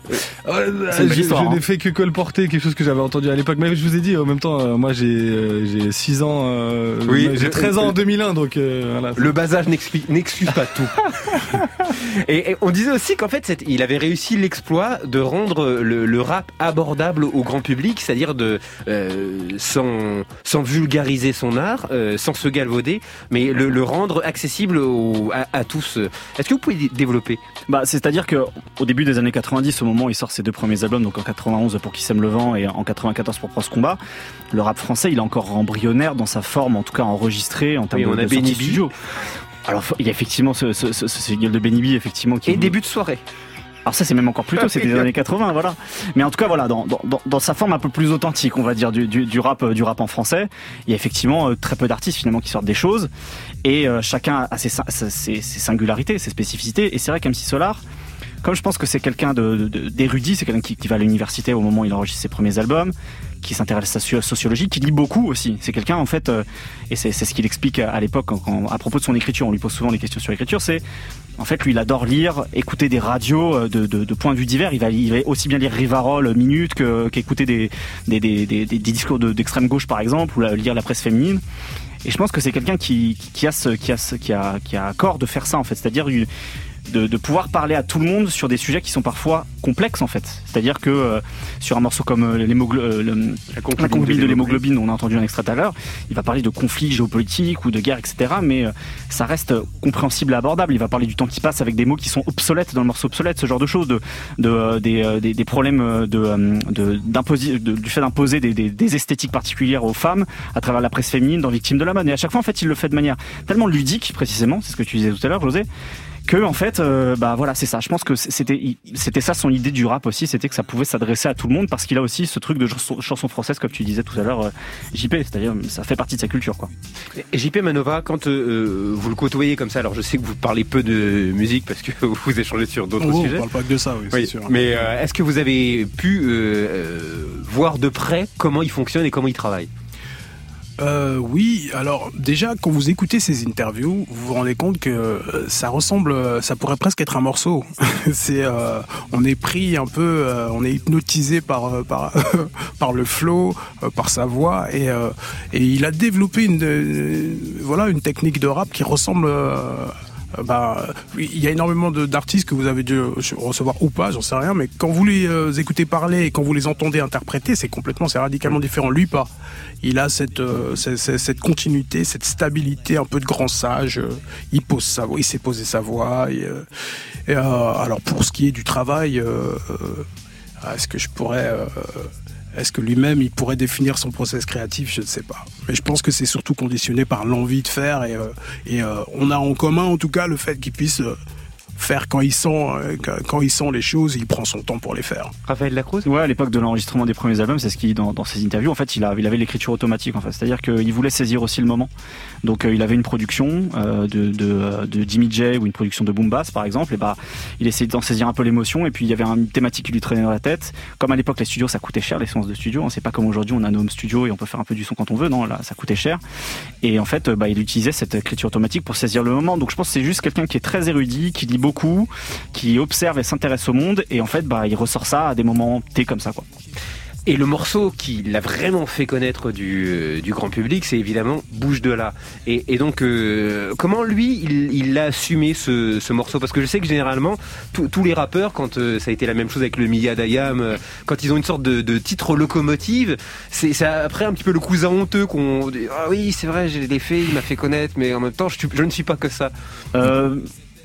Euh, je, je hein. n'ai fait que colporter quelque chose que j'avais entendu à l'époque. Mais je vous ai dit, en même temps, euh, moi j'ai euh, j'ai six ans, euh, oui, j'ai treize ans en deux mille un, donc euh, voilà. Le bas âge n'excuse pas tout. et, et on disait aussi qu'en fait, c'est, il avait réussi l'exploit de rendre le, le rap abordable au grand public, c'est-à-dire de euh, sans sans vulgariser son art, euh, sans se galvauder, mais le, le rendre accessible au, à, à tous. Est-ce que vous pouvez développer? Bah, c'est-à-dire que au début des années quatre-vingt-dix, au moment où il sort ses deux premiers albums, donc en quatre-vingt-onze pour Qui sème le vent et en quatre-vingt-quatorze pour Pros Combat, le rap français, il est encore embryonnaire dans sa forme, en tout cas enregistré en termes oui, de, de sortie studio. Alors il y a effectivement ce, ce, ce, ce single de Benny B, effectivement, qui et début de soirée. Alors ça c'est même encore plus tôt, c'était les années quatre-vingts, voilà. Mais en tout cas voilà, dans, dans, dans sa forme un peu plus authentique, on va dire, du, du, du rap, du rap en français, il y a effectivement euh, très peu d'artistes finalement qui sortent des choses, et euh, chacun a ses, ses, ses singularités, ses spécificités. Et c'est vrai qu'M C Solar, comme je pense que c'est quelqu'un de, de, d'érudit, c'est quelqu'un qui, qui va à l'université au moment où il enregistre ses premiers albums, qui s'intéresse à la sociologie, qui lit beaucoup aussi. C'est quelqu'un en fait, euh, et c'est, c'est ce qu'il explique à l'époque quand, quand, à propos de son écriture. On lui pose souvent des questions sur l'écriture. C'est en fait, lui, il adore lire, écouter des radios de, de, de points de vue divers. Il va, il va aussi bien lire Rivarol Minute que, qu'écouter des, des, des, des, des discours de, d'extrême gauche par exemple, ou la, lire la presse féminine. Et je pense que c'est quelqu'un qui, qui a ce, qui a ce, qui a, qui a accord de faire ça en fait, c'est-à-dire une, De, de pouvoir parler à tout le monde sur des sujets qui sont parfois complexes en fait. C'est-à-dire que euh, sur un morceau comme euh, l'hémoglo- euh, le, la concubine de l'hémoglobine, on a entendu un extrait tout à l'heure, il va parler de conflits géopolitiques ou de guerre, et cetera. Mais euh, ça reste compréhensible et abordable. Il va parler du temps qui passe avec des mots qui sont obsolètes dans le morceau obsolète, ce genre de choses, de, de, euh, des, euh, des, des problèmes de, euh, de, d'imposer, de, du fait d'imposer des, des, des esthétiques particulières aux femmes à travers la presse féminine dans Victimes de la mode. Et à chaque fois, en fait, il le fait de manière tellement ludique, précisément, c'est ce que tu disais tout à l'heure, José, que en fait euh, bah voilà, c'est ça. Je pense que c'était c'était ça son idée du rap aussi, c'était que ça pouvait s'adresser à tout le monde parce qu'il a aussi ce truc de chanson, chanson française comme tu disais tout à l'heure, euh, J P, c'est-à-dire ça fait partie de sa culture quoi. Et J P Manova, quand euh, vous le côtoyez comme ça, alors je sais que vous parlez peu de musique parce que vous échangez sur d'autres oh, sujets. On parle pas que de ça, oui, oui. C'est sûr. Mais euh, est-ce que vous avez pu euh, euh, voir de près comment il fonctionne et comment il travaille? Euh, oui, alors déjà quand vous écoutez ces interviews, vous vous rendez compte que euh, ça ressemble, ça pourrait presque être un morceau. C'est, euh, on est pris un peu, euh, on est hypnotisé par par par le flow, euh, par sa voix, et euh, et il a développé une euh, voilà une technique de rap qui ressemble. Euh, Bah, il y a énormément de, d'artistes que vous avez dû recevoir ou pas, j'en sais rien, mais quand vous les euh, écoutez parler et quand vous les entendez interpréter, c'est complètement, c'est radicalement différent. Lui, pas. Il a cette, euh, cette, cette continuité, cette stabilité, un peu de grand sage. Euh, il pose sa voix, il sait poser sa voix. Et, euh, et, euh, alors, pour ce qui est du travail, euh, euh, est-ce que je pourrais... Euh, Est-ce que lui-même, il pourrait définir son process créatif? Je ne sais pas. Mais je pense que c'est surtout conditionné par l'envie de faire. Et, euh, et euh, on a en commun, en tout cas, le fait qu'il puisse euh, faire quand il sent, euh, quand il sent les choses, il prend son temps pour les faire. Raphaël Lacroze? Ouais, à l'époque de l'enregistrement des premiers albums, c'est ce qu'il, dans, dans ses interviews, en fait, il, a, il avait l'écriture automatique, en fait. C'est-à-dire qu'il voulait saisir aussi le moment. Donc, euh, il avait une production euh, de, de, de Jimmy J ou une production de Boom Bass, par exemple. Et bah, il essayait d'en saisir un peu l'émotion. Et puis, il y avait une thématique qui lui traînait dans la tête. Comme à l'époque, les studios, ça coûtait cher, les séances de studio. Hein. C'est pas comme aujourd'hui, on a nos home studios et on peut faire un peu du son quand on veut. Non, là, ça coûtait cher. Et en fait, bah, il utilisait cette écriture automatique pour saisir le moment. Donc, je pense que c'est juste quelqu'un qui est très érudit, qui lit beaucoup, qui observe et s'intéresse au monde. Et en fait, bah, il ressort ça à des moments T comme ça, quoi. Et le morceau qui l'a vraiment fait connaître du, euh, du grand public, c'est évidemment Bouge de là. Et, et donc, euh, comment lui, il, il l'a assumé ce, ce morceau? Parce que je sais que généralement, tous les rappeurs, quand euh, ça a été la même chose avec le Mia Dayam, euh, quand ils ont une sorte de, de titre locomotive, c'est, c'est après un petit peu le cousin honteux qu'on dit ah oui, c'est vrai, j'ai l'ai fait, il m'a fait connaître, mais en même temps, je, je ne suis pas que ça. Euh...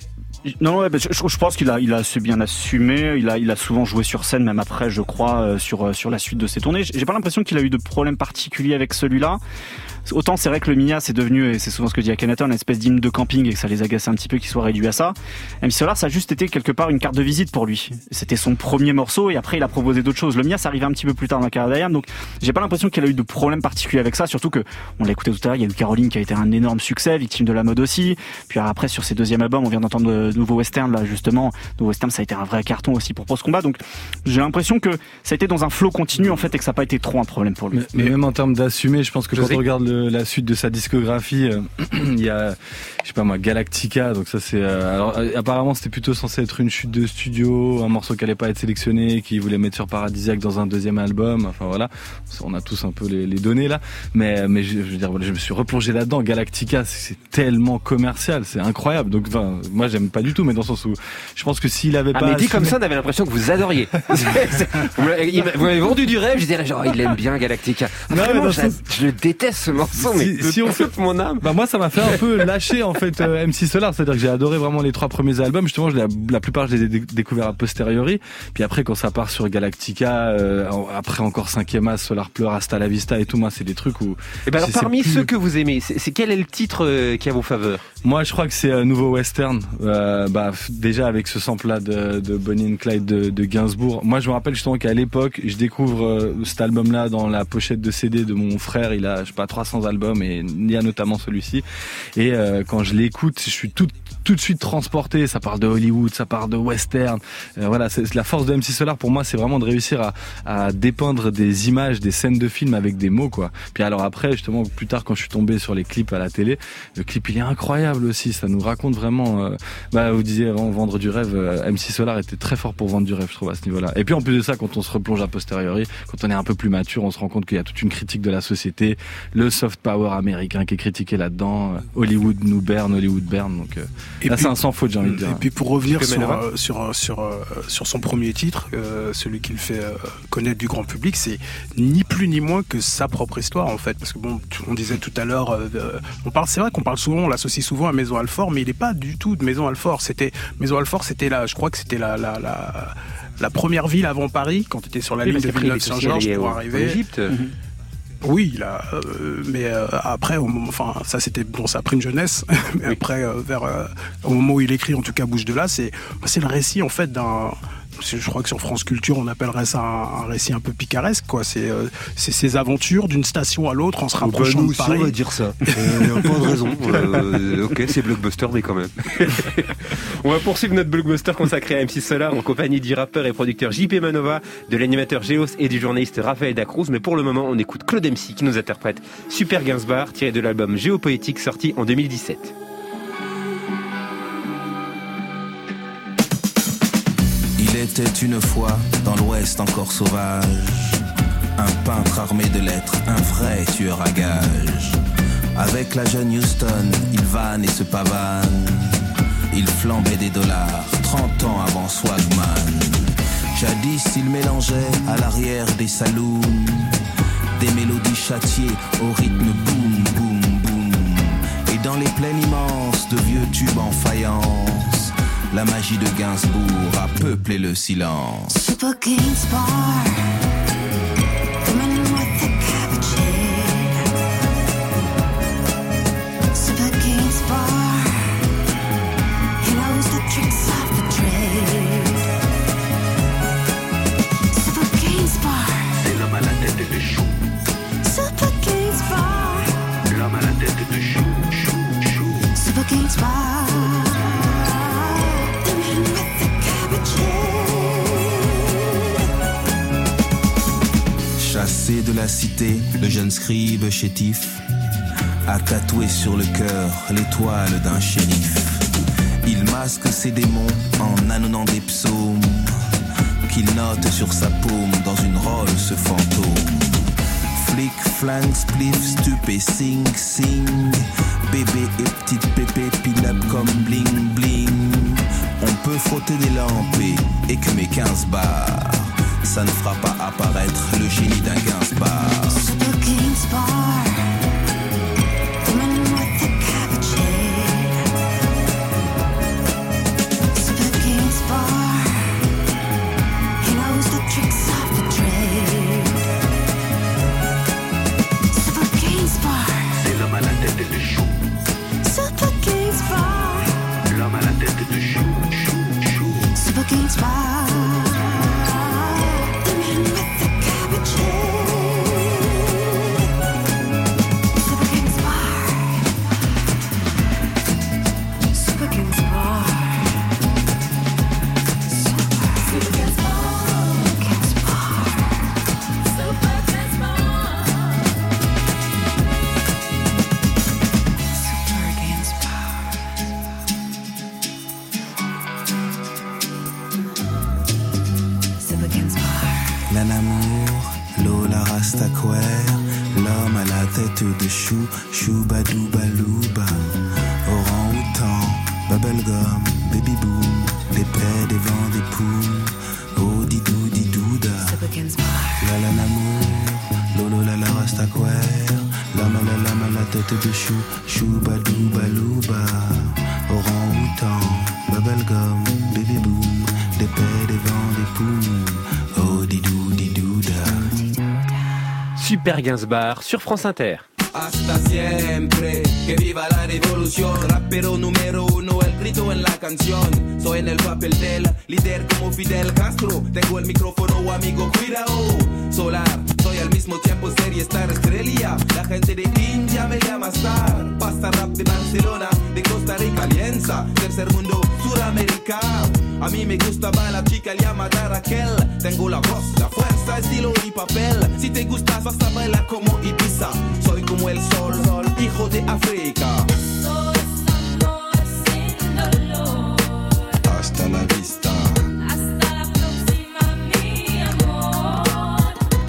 Non, ouais, je, je pense qu'il a, il a assez bien assumé. Il a, il a souvent joué sur scène, même après, je crois, sur sur la suite de ses tournées. J'ai pas l'impression qu'il a eu de problème particulier avec celui-là. Autant c'est vrai que le Mia c'est devenu, et c'est souvent ce que dit Akhenaton, une espèce d'hymne de camping et que ça les agaçait un petit peu qu'il soit réduit à ça. M C Solar, ça a juste été quelque part une carte de visite pour lui. C'était son premier morceau et après il a proposé d'autres choses. Le Mia ça arrivait un petit peu plus tard dans la carrière d'Ayam, donc j'ai pas l'impression qu'il a eu de problème particulier avec ça, surtout que on l'a écouté tout à l'heure, il y a eu Caroline qui a été un énorme succès, Victime de la mode aussi. Puis après sur ses deuxièmes albums, on vient d'entendre de Nouveau Western là justement. Nouveau Western ça a été un vrai carton aussi pour Pros Combat, donc j'ai l'impression que ça a été dans un flow continu en fait et que ça n'a pas été trop un problème pour lui. Mais, mais même en termes d'assumer, je pense que quand on regarde le, la suite de sa discographie, euh, il y a, je sais pas moi, Galactica. Donc ça c'est, euh, alors euh, apparemment c'était plutôt censé être une chute de studio, un morceau qui allait pas être sélectionné, qu'il voulait mettre sur Paradisiaque dans un deuxième album. Enfin voilà, on a tous un peu les, les données là. Mais mais je, je veux dire, voilà, je me suis replongé là-dedans. Galactica, c'est, c'est tellement commercial, c'est incroyable. Donc enfin, moi j'aime pas du tout, mais dans le sens où je pense que s'il avait ah, pas, mais dit assumé... comme ça, on avait l'impression que vous adoriez. c'est, c'est, vous, m'avez, vous m'avez vendu du rêve. Je disais là genre, il aime bien Galactica. Non, Vraiment, je, sens... je le déteste ce morceau, mais si, si on fait mon âme. Bah moi ça m'a fait un peu lâcher en fait euh, M C Solar, c'est-à-dire que j'ai adoré vraiment les trois premiers albums. Justement, je l'ai, la plupart je les ai dé- découverts a posteriori. Puis après quand ça part sur Galactica, euh, après encore cinquième As, Solar Pleure, Hasta la Vista et tout, moi c'est des trucs où. Et ben alors c'est, parmi c'est plus... ceux que vous aimez, c'est, c'est quel est le titre euh, qui est à vos faveurs? Moi je crois que c'est euh, Nouveau Western. Euh, bah déjà avec ce sample là de, de Bonnie and Clyde de, de Gainsbourg. Moi je me rappelle justement qu'à l'époque je découvre euh, cet album là dans la pochette de C D de mon frère. Il a je sais pas trois cents albums et il y a notamment celui-ci. Et euh, quand je l'écoute, je suis tout tout de suite transporté. Ça parle de Hollywood, ça parle de western. Euh, voilà, c'est la force de M C Solar pour moi, c'est vraiment de réussir à, à dépeindre des images, des scènes de films avec des mots, quoi. Puis alors après, justement, plus tard, quand je suis tombé sur les clips à la télé, le clip il est incroyable aussi. Ça nous raconte vraiment. Euh, bah, vous disiez avant vendre du rêve. Euh, M C Solar était très fort pour vendre du rêve, je trouve à ce niveau-là. Et puis en plus de ça, quand on se replonge a posteriori, quand on est un peu plus mature, on se rend compte qu'il y a toute une critique de la société, le soft power américain qui est critiqué là-dedans. Hollywood nous berne, Hollywood berne. Donc euh, là, puis, c'est un sans faute, j'ai envie de dire. Et puis pour revenir sur, euh, sur sur euh, sur son premier titre, euh, celui qui le fait euh, connaître du grand public, c'est ni plus ni moins que sa propre histoire en fait. Parce que bon, on disait tout à l'heure, euh, on parle, c'est vrai qu'on parle souvent, on l'associe souvent à Maison Alfort, mais il n'est pas du tout de Maison Alfort. C'était Maison Alfort, c'était là, je crois que c'était la la la la première ville avant Paris, quand tu étais sur la oui, ligne de Villeneuve-Saint-Georges pour arriver. En Égypte. Mm-hmm. Oui, là, euh, mais euh, après, au moment, enfin, ça c'était bon, ça a pris une jeunesse. Mais oui. Après, euh, vers euh, au moment où il écrit, en tout cas, Bouge de là, c'est c'est le récit en fait d'un. Je crois que sur France Culture, on appellerait ça un, un récit un peu picaresque, quoi. C'est, euh, c'est ses aventures d'une station à l'autre en se rapprochant bah, nous de Paris. Nous aussi, on va dire ça. Il n'y a pas de raison. Euh, ok, c'est Blockbuster, mais quand même. On va poursuivre notre Blockbuster consacré à M C Solar en compagnie du rappeur et producteur J P Manova, de l'animateur Géos et du journaliste Raphaël Dacruz. Mais pour le moment, on écoute Claude M C qui nous interprète Super Gainsbar, tiré de l'album Géopoétique sorti en deux mille dix-sept. Il était une fois dans l'Ouest encore sauvage, un peintre armé de lettres, un vrai tueur à gages. Avec la jeune Houston, il vanne et se pavane. Il flambait des dollars, trente ans avant Swagman. Jadis, il mélangeait à l'arrière des saloons des mélodies châtiées au rythme boum, boum, boum. Et dans les plaines immenses de vieux tubes en faïence, la magie de Gainsbourg a peuplé le silence. Super Gainsbourg, coming with the cabbage head. Super Gainsbourg, he knows the tricks of the trade. Super Gainsbourg, c'est l'homme à la tête de chou. Super Gainsbourg, l'homme à la tête de chou, chou, chou. Super Gainsbourg. Chassé de la cité, le jeune scribe chétif a tatoué sur le cœur l'étoile d'un shérif. Il masque ses démons en annonnant des psaumes qu'il note sur sa paume dans une Rolls fantôme. Flic, flingue, spliff, stup et sing, sing. Bébé et petite pépé pin-up comme bling, bling. On peut frotter des lampes et écumer quinze bars. Ça ne fera pas apparaître le génie d'un Gainsbar. Super Gainsbourg, coming with the cabbage head. Super Gainsbourg, he knows the tricks of the trade. Super Gainsbourg, c'est l'homme à la tête de chou. Super Gainsbourg, l'homme à la tête de chou, chou, chou. Super Gainsbourg. Rastaquaire, l'homme à la tête de chou, choubadoubalouba, orang-outan, bubblegum, baby boom, des paix, des vents, des poules, oh didou didouda, la la l'amour, lolo la la Rastaquaire, l'homme à la lame à la tête de chou, choubadoubalouba, orang-outan, bubblegum, baby boom, des paix, des vents, des poules, oh didou didouda. Super Gainsbourg sur France Inter. Hasta siempre, que viva la revolución. Rapero número uno, el grito en la canción. Soy en el papel del líder como Fidel Castro. Tengo el micrófono, amigo, cuidado. Solar, soy al mismo tiempo serie Star Estrella. La gente de India me llama Star. Pasta rap de Barcelona, de Costa Rica, Alianza. Tercer mundo, Suramérica. A mí me gustaba la chica llamada Raquel. Tengo la voz, la fuerza, estilo y papel. Si te gustas vas a bailar como Ibiza. Soy como el sol, sol, hijo de África. Esto es amor sin dolor. Hasta la vista. Hasta la próxima, mi amor.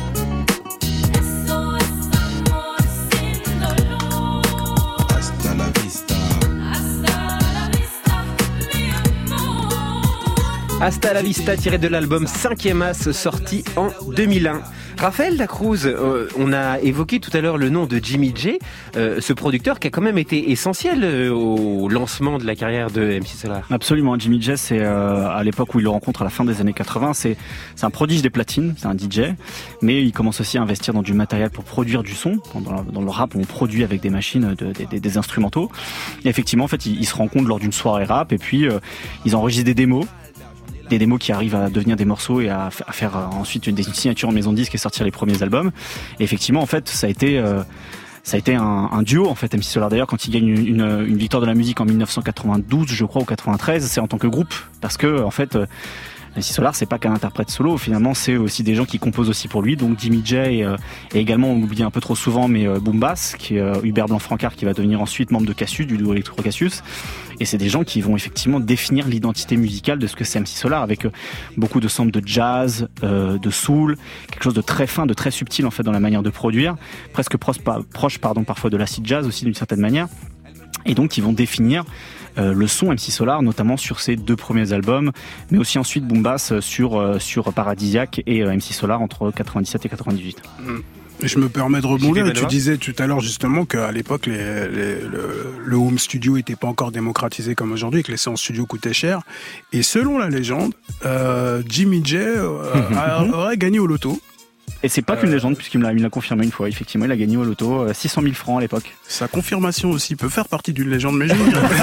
Esto es amor sin dolor. Hasta la vista. Hasta la vista, mi amor. Hasta la vista, tiré de l'album cinquième As, sorti en deux mille un. Raphaël Dacruz, euh, on a évoqué tout à l'heure le nom de Jimmy J, euh, ce producteur qui a quand même été essentiel euh, au lancement de la carrière de M C Solar. Absolument, Jimmy J, c'est euh, à l'époque où il le rencontre à la fin des années quatre-vingts, c'est, c'est un prodige des platines, c'est un D J, mais il commence aussi à investir dans du matériel pour produire du son. Dans, la, dans le rap, on produit avec des machines, de, de, des, des instrumentaux. Et effectivement, en fait, ils, ils se rencontrent lors d'une soirée rap et puis euh, ils enregistrent des démos. Des démos qui arrivent à devenir des morceaux et à, f- à faire euh, ensuite une, des signatures en maison de disque et sortir les premiers albums. Et effectivement, en fait, ça a été, euh, ça a été un, un duo, en fait, M C Solar. D'ailleurs, quand il gagne une, une, une victoire de la musique en dix-neuf cent quatre-vingt-douze, je crois, ou quatre-vingt-treize, c'est en tant que groupe. Parce que, en fait, euh, M C Solar, c'est pas qu'un interprète solo, finalement, c'est aussi des gens qui composent aussi pour lui. Donc Jimmy J et, euh, et également, on l'oublie un peu trop souvent, mais euh, Boom Bass, qui est euh, Hubert Blanc-Francard, qui va devenir ensuite membre de Cassius, du duo Electro Cassius. Et c'est des gens qui vont effectivement définir l'identité musicale de ce que c'est M C Solar, avec euh, beaucoup de samples de jazz, euh, de soul, quelque chose de très fin, de très subtil en fait dans la manière de produire, presque proche, proche pardon, parfois de l'acid jazz aussi d'une certaine manière. Et donc ils vont définir euh, le son M C Solar, notamment sur ses deux premiers albums, mais aussi ensuite Boom Bass sur, euh, sur Paradisiac et euh, M C Solar entre quatre-vingt-dix-sept et quatre-vingt-dix-huit. Mmh. Je me permets de rebondir. Tu disais tout à l'heure justement qu'à l'époque, les, les, le, le home studio n'était pas encore démocratisé comme aujourd'hui, que les séances studio coûtaient cher. Et selon la légende, euh, Jimmy J euh, a, aurait gagné au loto. Et c'est pas qu'une légende, puisqu'il me l'a, il me l'a confirmé une fois. Effectivement, il a gagné au loto euh, six cent mille francs à l'époque. Sa confirmation aussi peut faire partie d'une légende, mais je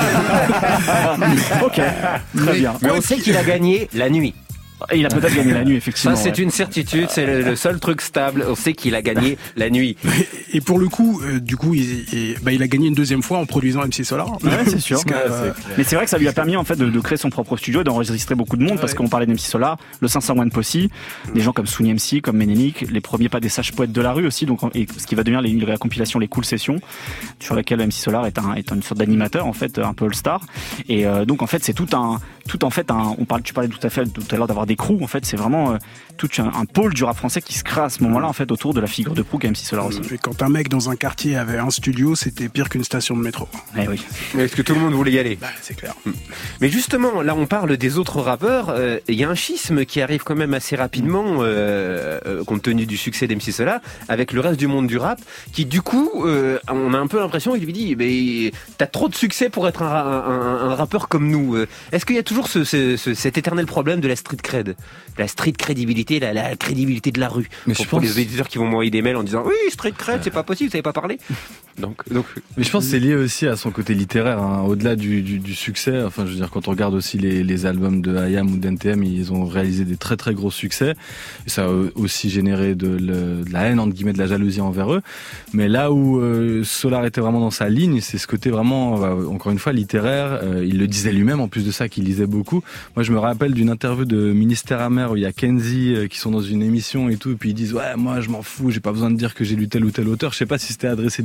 Ok, très mais, bien. Mais on sait qu'il a gagné la nuit. Et il a peut-être gagné la nuit, effectivement. Ça, c'est ouais. une certitude, c'est le, le seul truc stable. On sait qu'il a gagné la nuit. Et pour le coup, euh, du coup, il, il, bah, il a gagné une deuxième fois en produisant M C Solar. Ouais, c'est sûr. Que, euh, mais c'est vrai que ça lui a permis en fait de, de créer son propre studio et d'enregistrer beaucoup de monde, ouais. Parce qu'on parlait d'M C Solar, le cinq cent un Posse, des gens comme Souni M C, comme Ménénique, les premiers pas des sages poètes de la rue aussi, donc et ce qui va devenir les, la compilation Les Cool Sessions, sur laquelle M C Solar est un est une sorte d'animateur en fait, un peu all-star. Et euh, donc en fait c'est tout un tout en fait un on parle tu parlais tout à fait tout à l'heure d'avoir des crews, en fait c'est vraiment Euh, tout un, un pôle du rap français qui se crée à ce moment-là en fait autour de la figure de proue qu'est M C Solar aussi. Et quand un mec dans un quartier avait un studio, c'était pire qu'une station de métro. Eh oui. Est-ce que tout le monde voulait y aller ? Bah, c'est clair. Mais justement, là on parle des autres rappeurs, il euh, y a un schisme qui arrive quand même assez rapidement, euh, euh, compte tenu du succès d'M C Solar, avec le reste du monde du rap, qui du coup, euh, on a un peu l'impression qu'il lui dit, mais t'as trop de succès pour être un, un, un rappeur comme nous. Est-ce qu'il y a toujours ce, ce, ce, cet éternel problème de la street cred, la street crédibilité, la, la crédibilité de la rue. Mais pour, je pour pense... les éditeurs qui vont m'envoyer des mails en disant oui, street cred, c'est pas possible, vous savez pas parler. Donc, donc. Mais je pense que c'est lié aussi à son côté littéraire, hein, au-delà du, du, du succès. Enfin, je veux dire, quand on regarde aussi les, les albums de I A M ou d'N T M, ils ont réalisé des très très gros succès. Et ça a aussi généré de, le, de la haine, entre guillemets, de la jalousie envers eux. Mais là où euh, Solar était vraiment dans sa ligne, c'est ce côté vraiment, euh, encore une fois, littéraire. Euh, il le disait lui-même, en plus de ça, qu'il lisait beaucoup. Moi, je me rappelle d'une interview de Ministère Amer où il y a Kenzie euh, qui sont dans une émission et tout, et puis ils disent ouais, moi je m'en fous, j'ai pas besoin de dire que j'ai lu tel ou tel auteur. Je sais pas si c'était adressé directement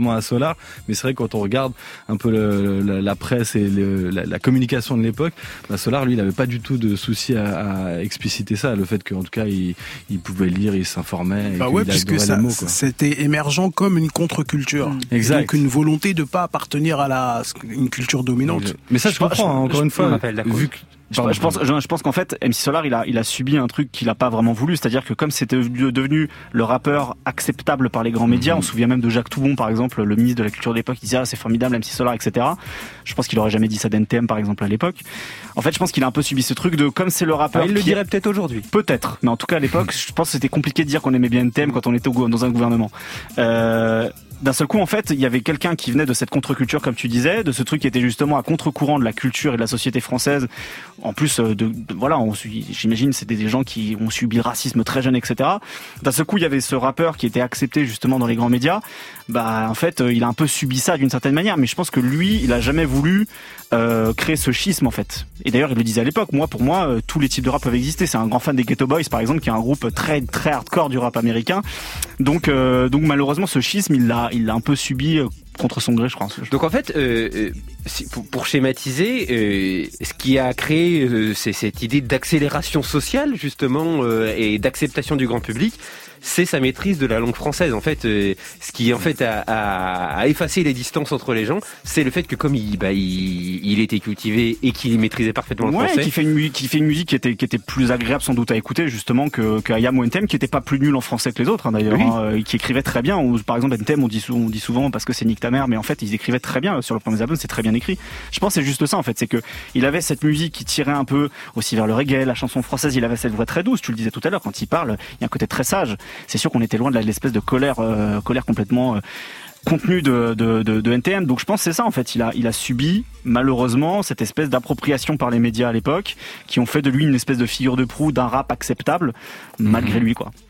contrairement à Solar. Mais c'est vrai que quand on regarde un peu le, la, la presse et le, la, la communication de l'époque, bah Solar, lui, il avait pas du tout de souci à, à expliciter ça. Le fait qu'en tout cas, il, il pouvait lire, il s'informait. Bah ouais, puisque ça, mots, c'était émergent comme une contre-culture. Exact. Donc une volonté de pas appartenir à la une culture dominante. Exact. Mais ça, je, je comprends. Je, hein, encore je, une fois, vu que Je, je pense, je, je pense qu'en fait, M C Solar, il a, il a subi un truc qu'il a pas vraiment voulu, c'est-à-dire que comme c'était devenu le rappeur acceptable par les grands médias, mm-hmm. on se souvient même de Jacques Toubon, par exemple, le ministre de la Culture de l'époque, qui disait ah c'est formidable M C Solar, et cetera. Je pense qu'il aurait jamais dit ça d'N T M, par exemple, à l'époque. En fait, je pense qu'il a un peu subi ce truc de comme c'est le rappeur. Ah, il le dirait peut-être aujourd'hui. Peut-être, mais en tout cas à l'époque, je pense que c'était compliqué de dire qu'on aimait bien N T M quand on était au, dans un gouvernement. Euh, D'un seul coup, en fait, il y avait quelqu'un qui venait de cette contre-culture, comme tu disais, de ce truc qui était justement à contre-courant de la culture et de la société française. En plus, de, de voilà, on, j'imagine, c'était des gens qui ont subi le racisme très jeune, et cetera. D'un seul coup, il y avait ce rappeur qui était accepté justement dans les grands médias. Bah, en fait, il a un peu subi ça d'une certaine manière, mais je pense que lui, il a jamais voulu euh, créer ce schisme, en fait. Et d'ailleurs, il le disait à l'époque. Moi, pour moi, euh, tous les types de rap peuvent exister. C'est un grand fan des Ghetto Boys, par exemple, qui est un groupe très très hardcore du rap américain. Donc, euh, donc malheureusement, ce schisme, il l'a, il l'a un peu subi euh, contre son gré, je crois. Donc en fait, euh, pour, pour schématiser, euh, ce qui a créé, euh, c'est cette idée d'accélération sociale justement euh, et d'acceptation du grand public. C'est sa maîtrise de la langue française. En fait, euh, ce qui en fait a, a, a effacé les distances entre les gens, c'est le fait que comme il, bah, il, il était cultivé et qu'il maîtrisait parfaitement le ouais, français. Qui fait une musique, qui fait une musique qui était qui était plus agréable sans doute à écouter justement que que Ayam ou N T M, qui était pas plus nul en français que les autres hein, d'ailleurs, oui. hein, qui écrivait très bien. Ou, par exemple N T M, on dit souvent, on dit souvent parce que c'est Nick ta mère, mais en fait ils écrivaient très bien sur le premier album, c'est très bien écrit. Je pense que c'est juste ça en fait, c'est que il avait cette musique qui tirait un peu aussi vers le reggae, la chanson française. Il avait cette voix très douce. Tu le disais tout à l'heure quand il parle, il y a un côté très sage. C'est sûr qu'on était loin de l'espèce de colère, euh, colère complètement euh, contenue de, de, de, de N T M. Donc je pense que c'est ça en fait. Il a, il a subi malheureusement cette espèce d'appropriation par les médias à l'époque, qui ont fait de lui une espèce de figure de proue d'un rap acceptable malgré lui quoi.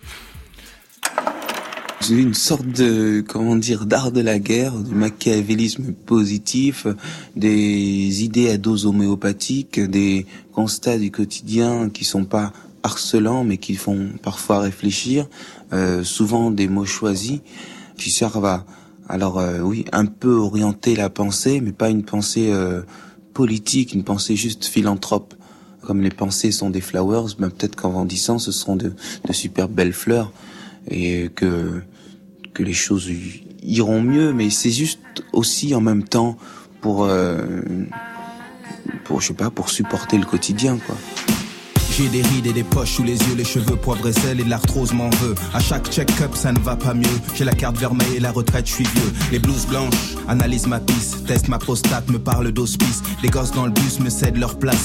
J'ai une sorte de, comment dire, d'art de la guerre, du machiavélisme positif, des idées à dose homéopathique, des constats du quotidien qui sont pas harcelants mais qui font parfois réfléchir, euh, souvent des mots choisis qui servent à, alors euh, oui, un peu orienter la pensée, mais pas une pensée euh, politique, une pensée juste philanthrope. Comme les pensées sont des flowers, ben peut-être qu'en grandissant ce seront de, de super belles fleurs et que que les choses iront mieux, mais c'est juste aussi en même temps pour euh, pour je sais pas, pour supporter le quotidien quoi. J'ai des rides et des poches sous les yeux, les cheveux poivre et sel et de l'arthrose m'en veut. À chaque check-up ça ne va pas mieux. J'ai la carte vermeille et la retraite, je suis vieux. Les blouses blanches analysent ma pisse, teste ma prostate, me parle d'hospice. Les gosses dans le bus me cèdent leur place.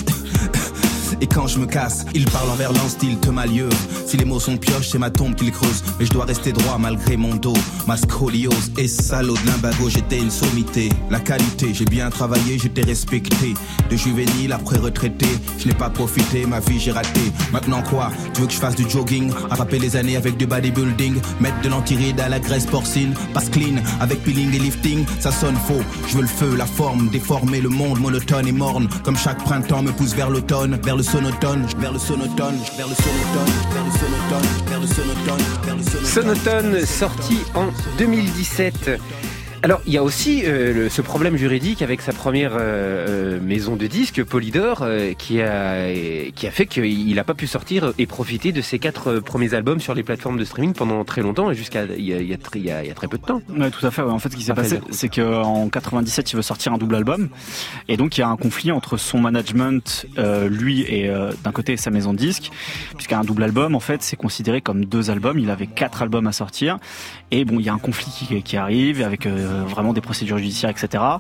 Et quand je me casse, ils parlent en verlan style te malieux. Si les mots sont pioches, c'est ma tombe qu'ils creusent. Mais je dois rester droit malgré mon dos. Ma scoliose et salaud de l'imbago, j'étais une sommité. La qualité, j'ai bien travaillé, j'étais respecté. De juvénile après retraité, je n'ai pas profité, ma vie j'ai raté. Maintenant quoi, tu veux que je fasse du jogging, attraper les années avec du bodybuilding, mettre de l'antiride à la graisse porcine, passe clean avec peeling et lifting, ça sonne faux. Je veux le feu, la forme, déformer le monde monotone et morne. Comme chaque printemps me pousse vers l'automne, vers le sonotone, vers le sonotone, vers le sonotone, vers le sonotone, vers le sonotone, vers le sonotone. Sonotone, sorti en deux mille dix-sept. Alors, il y a aussi euh, le, ce problème juridique avec sa première euh, maison de disques, Polydor, euh, qui a qui a fait qu'il n'a pas pu sortir et profiter de ses quatre premiers albums sur les plateformes de streaming pendant très longtemps et jusqu'à il y a, il y a, il y a, il y a très peu de temps. Ouais, tout à fait. Ouais. En fait, ce qui s'est ah, passé, c'est qu'en quatre-vingt-dix-sept, il veut sortir un double album, et donc il y a un conflit entre son management, euh, lui, et euh, d'un côté sa maison de disques, puisqu'un double album, en fait, c'est considéré comme deux albums. Il avait quatre albums à sortir, et bon, il y a un conflit qui, qui arrive avec euh, vraiment des procédures judiciaires, et cetera.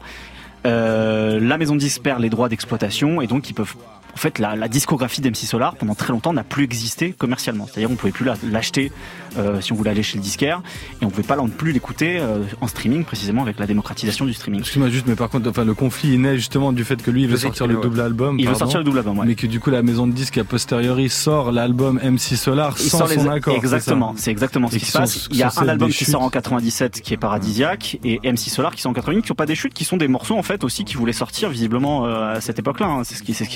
Euh, la maison de disques perd les droits d'exploitation et donc ils peuvent. En fait, la, la discographie d'M C Solar, pendant très longtemps, n'a plus existé commercialement. C'est-à-dire, on pouvait plus l'acheter euh, si on voulait aller chez le disquaire, et on pouvait pas non plus l'écouter euh, en streaming, précisément avec la démocratisation du streaming. Excuse-moi juste, mais par contre, enfin, le conflit il naît justement du fait que lui, il veut sortir le double album. Il pardon, veut sortir le double album, ouais. Mais que du coup, la maison de disques, a posteriori, sort l'album M C Solar il sans son les... accord. Exactement, c'est, c'est exactement ce qui se passe. Il y a un album qui sort en quatre-vingt-dix-sept qui est Paradisiaque, et M C Solar qui sort en quatre-vingt-huit, qui sont pas des chutes, qui sont des morceaux en fait aussi qui voulaient sortir visiblement euh, à cette époque-là. Hein. C'est ce qui, c'est ce qui expliquait à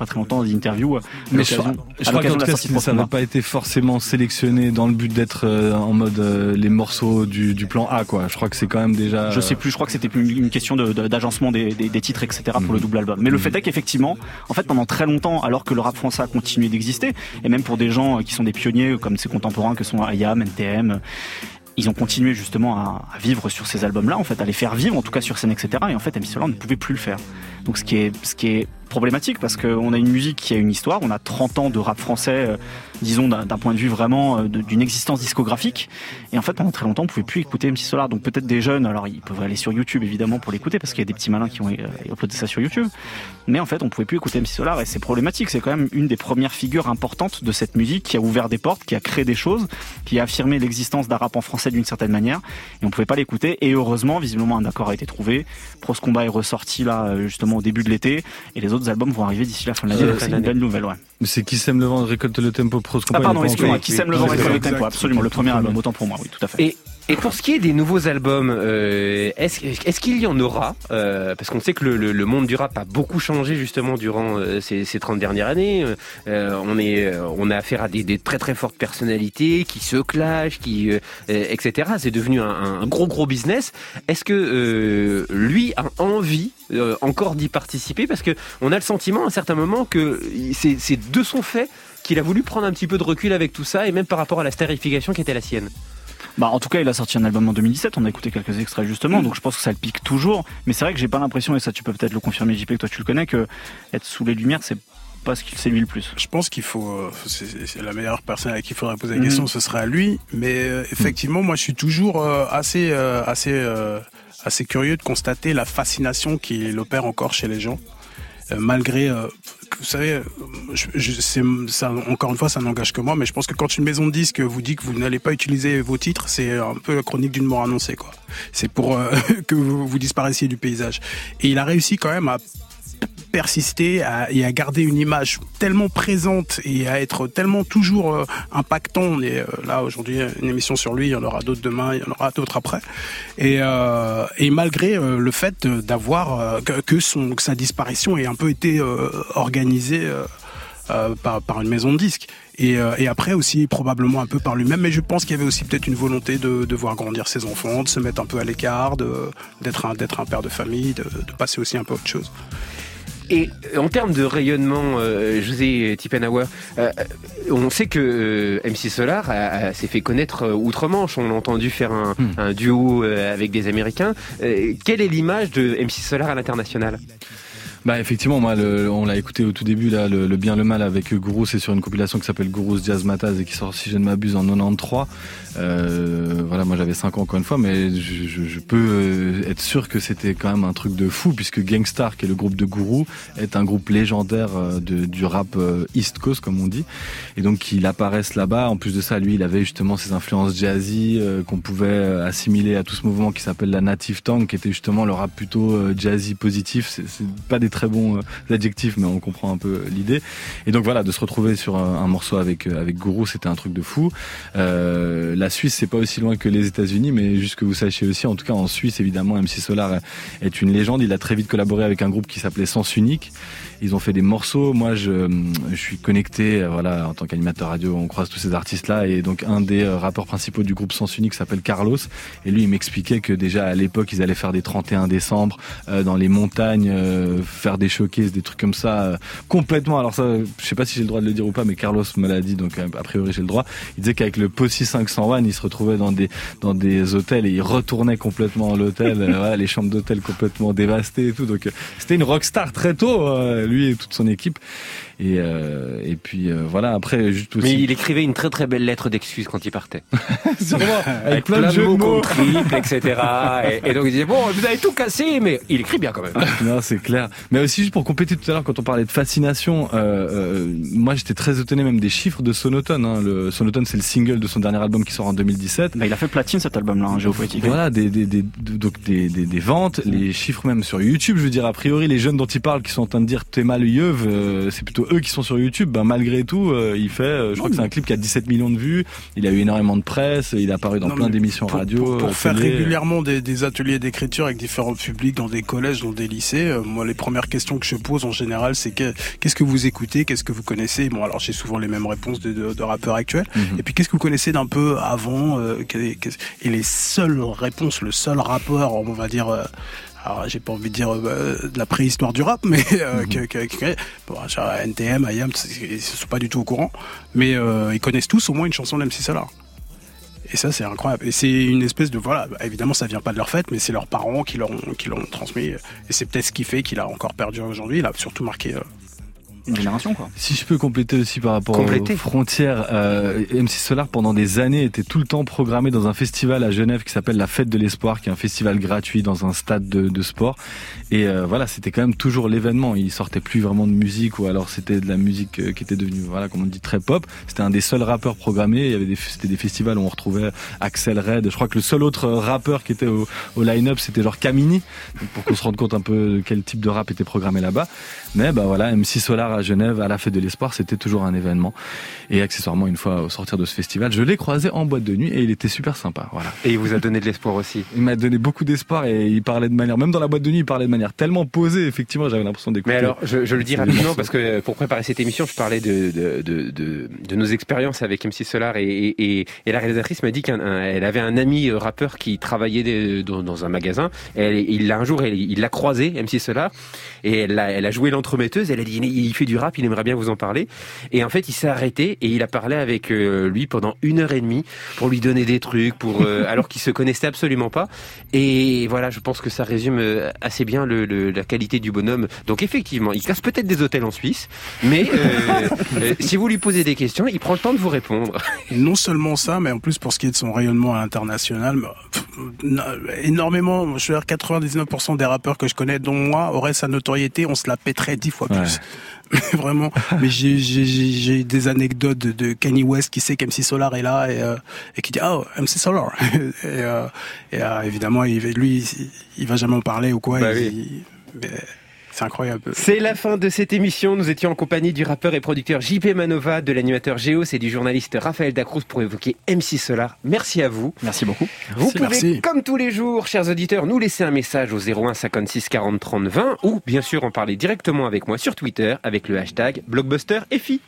très longtemps des interviews. Mais je, je crois qu'en tout cas, ça n'a pas été forcément sélectionné dans le but d'être euh, en mode euh, les morceaux du, du plan A, quoi. Je crois que c'est quand même déjà. Je sais plus. Je crois que c'était plus une question de, de, d'agencement des, des, des titres, et cetera pour mmh. le double album. Mais mmh. le fait est qu'effectivement, en fait, pendant très longtemps, alors que le rap français a continué d'exister, et même pour des gens qui sont des pionniers comme ses contemporains que sont I A M, N T M. Ils ont continué justement à, à vivre sur ces albums-là, en fait, à les faire vivre, en tout cas sur scène, et cetera. Et en fait, M C Solar ne pouvait plus le faire. Donc, ce qui est, ce qui est problématique, parce qu'on a une musique qui a une histoire. On a trente ans de rap français, euh, disons d'un, d'un point de vue vraiment euh, de, d'une existence discographique. Et en fait, pendant très longtemps, on pouvait plus écouter M C Solar. Donc, peut-être des jeunes, alors ils peuvent aller sur YouTube évidemment pour l'écouter, parce qu'il y a des petits malins qui ont euh, uploadé ça sur YouTube. Mais en fait, on pouvait plus écouter M C Solar, et c'est problématique. C'est quand même une des premières figures importantes de cette musique qui a ouvert des portes, qui a créé des choses, qui a affirmé l'existence d'un rap en français d'une certaine manière. Et on pouvait pas l'écouter. Et heureusement, visiblement, un accord a été trouvé. Pros Combat est ressorti là justement au début de l'été, et les autres albums vont arriver d'ici la fin de l'année. Euh, c'est une belle nouvelle, ouais. Mais c'est Qui sème le vent, récolte le tempo, Pros Combat. Ah pardon, excuse-moi, Qui sème le vent, récolte le tempo, absolument, le premier album, autant pour moi, oui, tout à fait. Et Et pour ce qui est des nouveaux albums, euh, est-ce, est-ce qu'il y en aura euh, parce qu'on sait que le, le, le monde du rap a beaucoup changé justement durant euh, ces, ces trente dernières années. Euh, on est, on a affaire à des, des très très fortes personnalités qui se clashent, qui, euh, et cetera. C'est devenu un, un gros gros business. Est-ce que euh, lui a envie euh, encore d'y participer? Parce que on a le sentiment à un certain moment que c'est, c'est de son fait qu'il a voulu prendre un petit peu de recul avec tout ça, et même par rapport à la starification qui était la sienne. Bah en tout cas, il a sorti un album en deux mille dix-sept, on a écouté quelques extraits justement, mmh. donc je pense que ça le pique toujours. Mais c'est vrai que j'ai pas l'impression, et ça tu peux peut-être le confirmer J P, que toi tu le connais, que être sous les lumières, c'est pas ce qu'il séduit le plus. Je pense qu'il faut, c'est, c'est la meilleure personne à qui il faudrait poser la question, mmh. ce serait à lui. Mais euh, effectivement, mmh. moi je suis toujours euh, assez, euh, assez, euh, assez curieux de constater la fascination qu'il opère encore chez les gens. Euh, malgré, euh, vous savez, je, je, c'est, ça, encore une fois, ça n'engage que moi, mais je pense que quand une maison de disques vous dit que vous n'allez pas utiliser vos titres, c'est un peu la chronique d'une mort annoncée, quoi. C'est pour euh, que vous, vous disparaissiez du paysage. Et il a réussi quand même à persister à, et à garder une image tellement présente et à être tellement toujours euh, impactant. Et euh, là aujourd'hui une émission sur lui, il y en aura d'autres demain, il y en aura d'autres après. Et, euh, et malgré euh, le fait d'avoir euh, que, que son que sa disparition ait un peu été euh, organisée euh, euh, par par une maison de disques. Et, euh, et après aussi probablement un peu par lui-même, mais je pense qu'il y avait aussi peut-être une volonté de, de voir grandir ses enfants, de se mettre un peu à l'écart, de, d'être un d'être un père de famille, de, de passer aussi un peu à autre chose. Et en termes de rayonnement, euh, José Tipenhauer, euh, on sait que euh, M C Solar a, a, s'est fait connaître euh, outre-Manche. On l'a entendu faire un, mmh. un duo euh, avec des Américains. Euh, quelle est l'image de M C Solar à l'international ? Bah effectivement, moi le, on l'a écouté au tout début là, le, le bien le mal avec Gourou, c'est sur une compilation qui s'appelle Gourou's Jazz Mataz et qui sort, si je ne m'abuse, en quatre-vingt-treize. Euh, voilà, moi j'avais cinq ans encore une fois, mais je, je, je peux être sûr que c'était quand même un truc de fou, puisque Gangstar, qui est le groupe de Gourou, est un groupe légendaire de, du rap East Coast comme on dit, et donc qu'il apparaisse là-bas. En plus de ça, lui, il avait justement ses influences jazzy euh, qu'on pouvait assimiler à tout ce mouvement qui s'appelle la Native Tongue, qui était justement le rap plutôt euh, jazzy positif. C'est, c'est pas des très bons euh, adjectifs, mais on comprend un peu l'idée. Et donc voilà, de se retrouver sur un, un morceau avec avec Gourou, c'était un truc de fou. Euh, la Suisse, c'est pas aussi loin que les États-Unis, mais juste que vous sachiez aussi, en tout cas en Suisse, évidemment, M C Solar est une légende. Il a très vite collaboré avec un groupe qui s'appelait Sens Unique. Ils ont fait des morceaux. Moi, je, je suis connecté, voilà, en tant qu'animateur radio, on croise tous ces artistes-là, et donc un des rappeurs principaux du groupe Sens Unique s'appelle Carlos, et lui, il m'expliquait que déjà à l'époque, ils allaient faire des trente et un décembre euh, dans les montagnes, euh, faire des showcases, des trucs comme ça, euh, complètement. Alors ça, je sais pas si j'ai le droit de le dire ou pas, mais Carlos me l'a dit, donc a priori j'ai le droit. Il disait qu'avec le Possi cinq cent un, il se retrouvait dans des dans des hôtels et il retournait complètement à l'hôtel, euh, voilà, les chambres d'hôtel complètement dévastées et tout. Donc euh, c'était une rockstar très tôt, euh, lui et toute son équipe. Et euh, et puis euh, voilà, après juste aussi. Mais il écrivait une très très belle lettre d'excuse quand il partait. Sûrement, avec, avec plein, plein de mots contre triple, et cetera. Et, et donc il disait bon, vous avez tout cassé, mais il écrit bien quand même. Non, c'est clair. Mais aussi juste pour compléter tout à l'heure, quand on parlait de fascination, euh, euh, moi j'étais très étonné même des chiffres de Sonotone. Hein. Le Sonotone, c'est le single de son dernier album qui sort en deux mille dix-sept. Bah, il a fait platine cet album-là, hein, Géopoétique. Voilà, des des des donc des, des des ventes, les chiffres même sur YouTube. Je veux dire, a priori, les jeunes dont il parle qui sont en train de dire t'es mal yeuve, euh, c'est plutôt eux qui sont sur YouTube. Ben malgré tout, euh, il fait, euh, je crois que c'est un clip qui a dix-sept millions de vues. Il a eu énormément de presse. Il est apparu dans non, plein d'émissions pour, radio. Pour, pour euh, faire télé. régulièrement des, des ateliers d'écriture avec différents publics dans des collèges, dans des lycées. Euh, moi, les premières première question que je pose en général, c'est que, qu'est-ce que vous écoutez, qu'est-ce que vous connaissez? Bon, alors j'ai souvent les mêmes réponses de, de, de rappeurs actuels. Mm-hmm. Et puis qu'est-ce que vous connaissez d'un peu avant euh, et les seules réponses, le seul rappeur, on va dire. Euh, Alors, j'ai pas envie de dire euh, de la préhistoire du rap, mais euh, mm-hmm. que, que, que, bon, genre N T M, I A M, ils sont pas du tout au courant, mais euh, ils connaissent tous au moins une chanson d'M C Solar. Et ça, c'est incroyable. Et c'est une espèce de voilà. Bah, évidemment, ça vient pas de leur fête, mais c'est leurs parents qui l'ont qui l'ont transmis. Et c'est peut-être ce qui fait qu'il a encore perduré aujourd'hui. Il a surtout marqué. Euh, Une génération, quoi. Si je peux compléter aussi par rapport Compléter. aux frontières, euh, M C Solar pendant des années était tout le temps programmé dans un festival à Genève qui s'appelle la Fête de l'Espoir, qui est un festival gratuit dans un stade de, de sport. Et euh, voilà, c'était quand même toujours l'événement. Il sortait plus vraiment de musique, ou alors c'était de la musique euh, qui était devenue, voilà, comme on dit, très pop. C'était un des seuls rappeurs programmés. Il y avait des, c'était des festivals où on retrouvait Axel Red. Je crois que le seul autre rappeur qui était au, au line-up, c'était genre Kamini. Donc pour qu'on se rende compte un peu de quel type de rap était programmé là-bas. Mais bah voilà, M C Solar à Genève, à la Fête de l'Espoir, c'était toujours un événement. Et accessoirement, une fois au sortir de ce festival, je l'ai croisé en boîte de nuit et il était super sympa. Voilà. Et il vous a donné de l'espoir aussi. Il m'a donné beaucoup d'espoir et il parlait de manière, même dans la boîte de nuit, il parlait de manière tellement posée. Effectivement, j'avais l'impression d'écouter. Mais alors, je, je le dis rapidement parce que pour préparer cette émission, je parlais de de de de, de nos expériences avec M C Solar et et, et la réalisatrice m'a dit qu'elle avait un ami rappeur qui travaillait de, dans, dans un magasin. Et il l'a un jour, elle, il l'a croisé, M C Solar, et elle a, elle a joué l'entremetteuse. Elle a dit il fait du rap, il aimerait bien vous en parler. Et en fait, il s'est arrêté et il a parlé avec euh, lui pendant une heure et demie pour lui donner des trucs, pour euh, alors qu'ils se connaissaient absolument pas. Et voilà, je pense que ça résume assez bien le, le, la qualité du bonhomme. Donc effectivement, il casse peut-être des hôtels en Suisse, mais euh, euh, si vous lui posez des questions, il prend le temps de vous répondre. Et non seulement ça, mais en plus pour ce qui est de son rayonnement à l'international, pff, énormément. Je veux dire, quatre-vingt-dix-neuf pour cent des rappeurs que je connais, dont moi, auraient sa notoriété, on se la pêterait dix fois plus. Ouais. Vraiment, mais j'ai, j'ai, j'ai des anecdotes de, de Kanye West qui sait qu'M C Solar est là et, euh, et qui dit ah oh, M C Solar et, euh, et euh, évidemment il, lui il, il va jamais en parler ou quoi. Bah il, oui. il, mais, c'est incroyable. C'est la fin de cette émission. Nous étions en compagnie du rappeur et producteur J P Manova, de l'animateur Géos et du journaliste Raphaël Dacruz pour évoquer M C Solar. Merci à vous. Merci beaucoup. Vous merci, pouvez, merci. Comme tous les jours, chers auditeurs, nous laisser un message au zéro un cinquante-six quarante trente vingt ou bien sûr en parler directement avec moi sur Twitter avec le hashtag BlockbusterFI.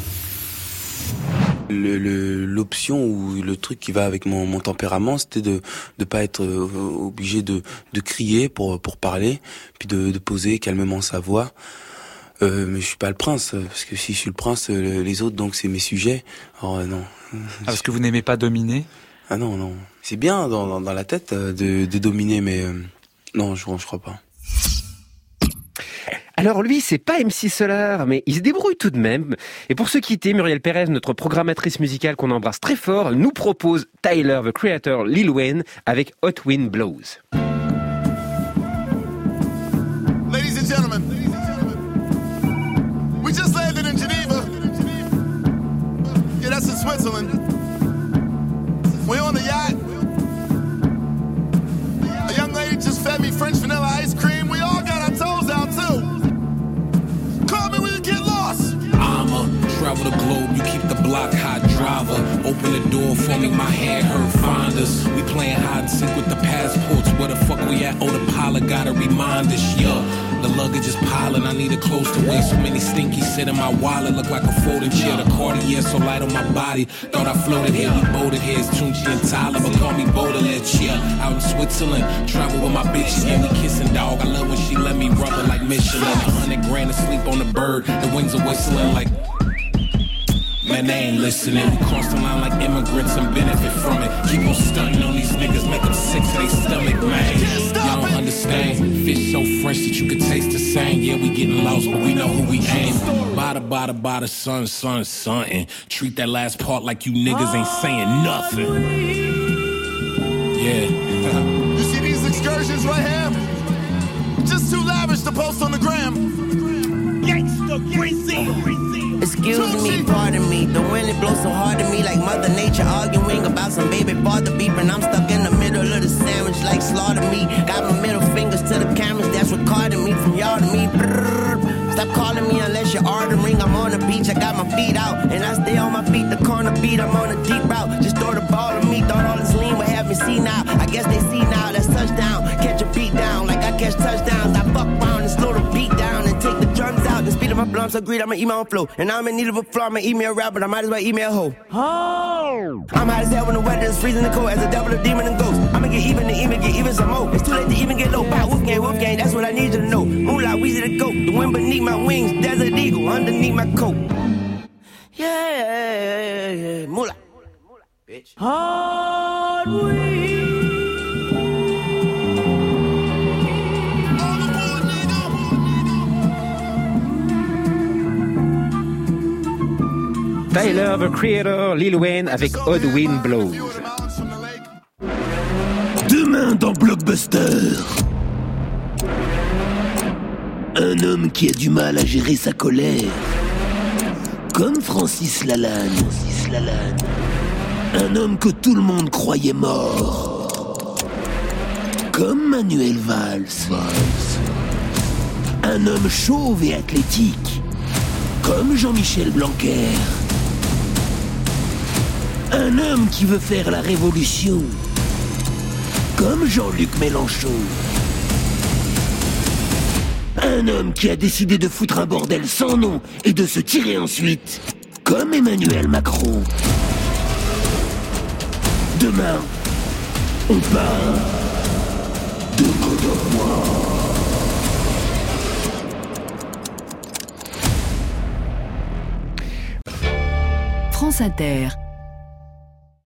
Le, le, l'option ou le truc qui va avec mon, mon tempérament, c'était de de pas être euh, obligé de de crier pour pour parler, puis de, de poser calmement sa voix. Euh, mais je suis pas le prince, parce que si je suis le prince, les autres donc c'est mes sujets. Alors euh, non. Ah, parce que vous n'aimez pas dominer? Ah non non. C'est bien dans dans, dans la tête de de dominer, mais euh, non, je je crois pas. Alors lui, c'est pas M C Solar, mais il se débrouille tout de même. Et pour se quitter, Muriel Pérez, notre programmatrice musicale qu'on embrasse très fort, nous propose Tyler, the Creator, Lil Wayne avec Hot Wind Blows. Ladies and gentlemen, we just landed in Geneva. Yeah, that's in Switzerland. We're on the yacht. A young lady just fed me French vanilla ice cream. We all got our toes out too. Call me when you get lost. I'ma travel the globe, you keep the block hot driver. Open the door for me, my hand hurt, find us. We playing hide and seek with the passports. Where the fuck we at? Oh, the pilot gotta remind us, yeah. The luggage is piling, I need a clothes to wear. So many stinkies sit in my wallet, look like a folding chair. The Cartier so light on my body, thought I floated here. We boated here, it's Tunchi and Tyler, but call me Baudelaire, yeah. Out in Switzerland, travel with my bitches, yeah, we kissing, dog. I love when she let me rub her like Michelin. A hundred grand to sleep on the bird, the wings are whistling like... Man, they ain't listening. We cross the line like immigrants and benefit from it. Keep on stunting on these niggas, make them sick to their stomach, man. Y'all don't understand. Fish so fresh that you can taste the same. Yeah, we getting lost, but we know who we aim. Bada, bada, bada, son, son, son. And treat that last part like you niggas ain't saying nothing. Yeah. You see these excursions right here? Just too lavish to post on the gram. Gangsta crazy. Excuse me, pardon me. The wind it blows so hard at me, like Mother Nature arguing about some baby father beef, and I'm stuck in the middle of the sandwich like slaughter me. Got my middle fingers to the cameras, that's recording me from y'all to me. Brrr. Stop calling me unless you're ordering. I'm on the beach, I got my feet out, and I stay on my feet. The corner beat, I'm on a deep route. Just throw the ball to me, thought all this lean would have me see now. I guess they see now, that's touchdown. Catch a beat down like I catch touchdowns. I fuck round and slow the beat down. blow, I'm so greedy, I'ma eat my own flow. And I'm in need of a floor, I'ma eat me a rap, but I might as well eat me a hoe. Oh. I'm hot as hell when the weather is freezing the cold. As a devil, a demon, and ghost. I'ma get even and even get even some more. It's too late to even get low. Pop, wolf gang, wolf gang, that's what I need you to know. Moonlight, Weezy the goat. The wind beneath my wings, desert eagle underneath my coat. Yeah, yeah, yeah, moolah. Bitch. Hard weed. Tyler, the Creator, Lil Wayne avec Odd Wind Blows. Demain dans Blockbuster, un homme qui a du mal à gérer sa colère, comme Francis Lalanne. Francis Lalanne. Un homme que tout le monde croyait mort, comme Manuel Valls. Un homme chauve et athlétique, comme Jean-Michel Blanquer. Un homme qui veut faire la révolution, comme Jean-Luc Mélenchon. Un homme qui a décidé de foutre un bordel sans nom et de se tirer ensuite, comme Emmanuel Macron. Demain, on parle de God of War. France Inter.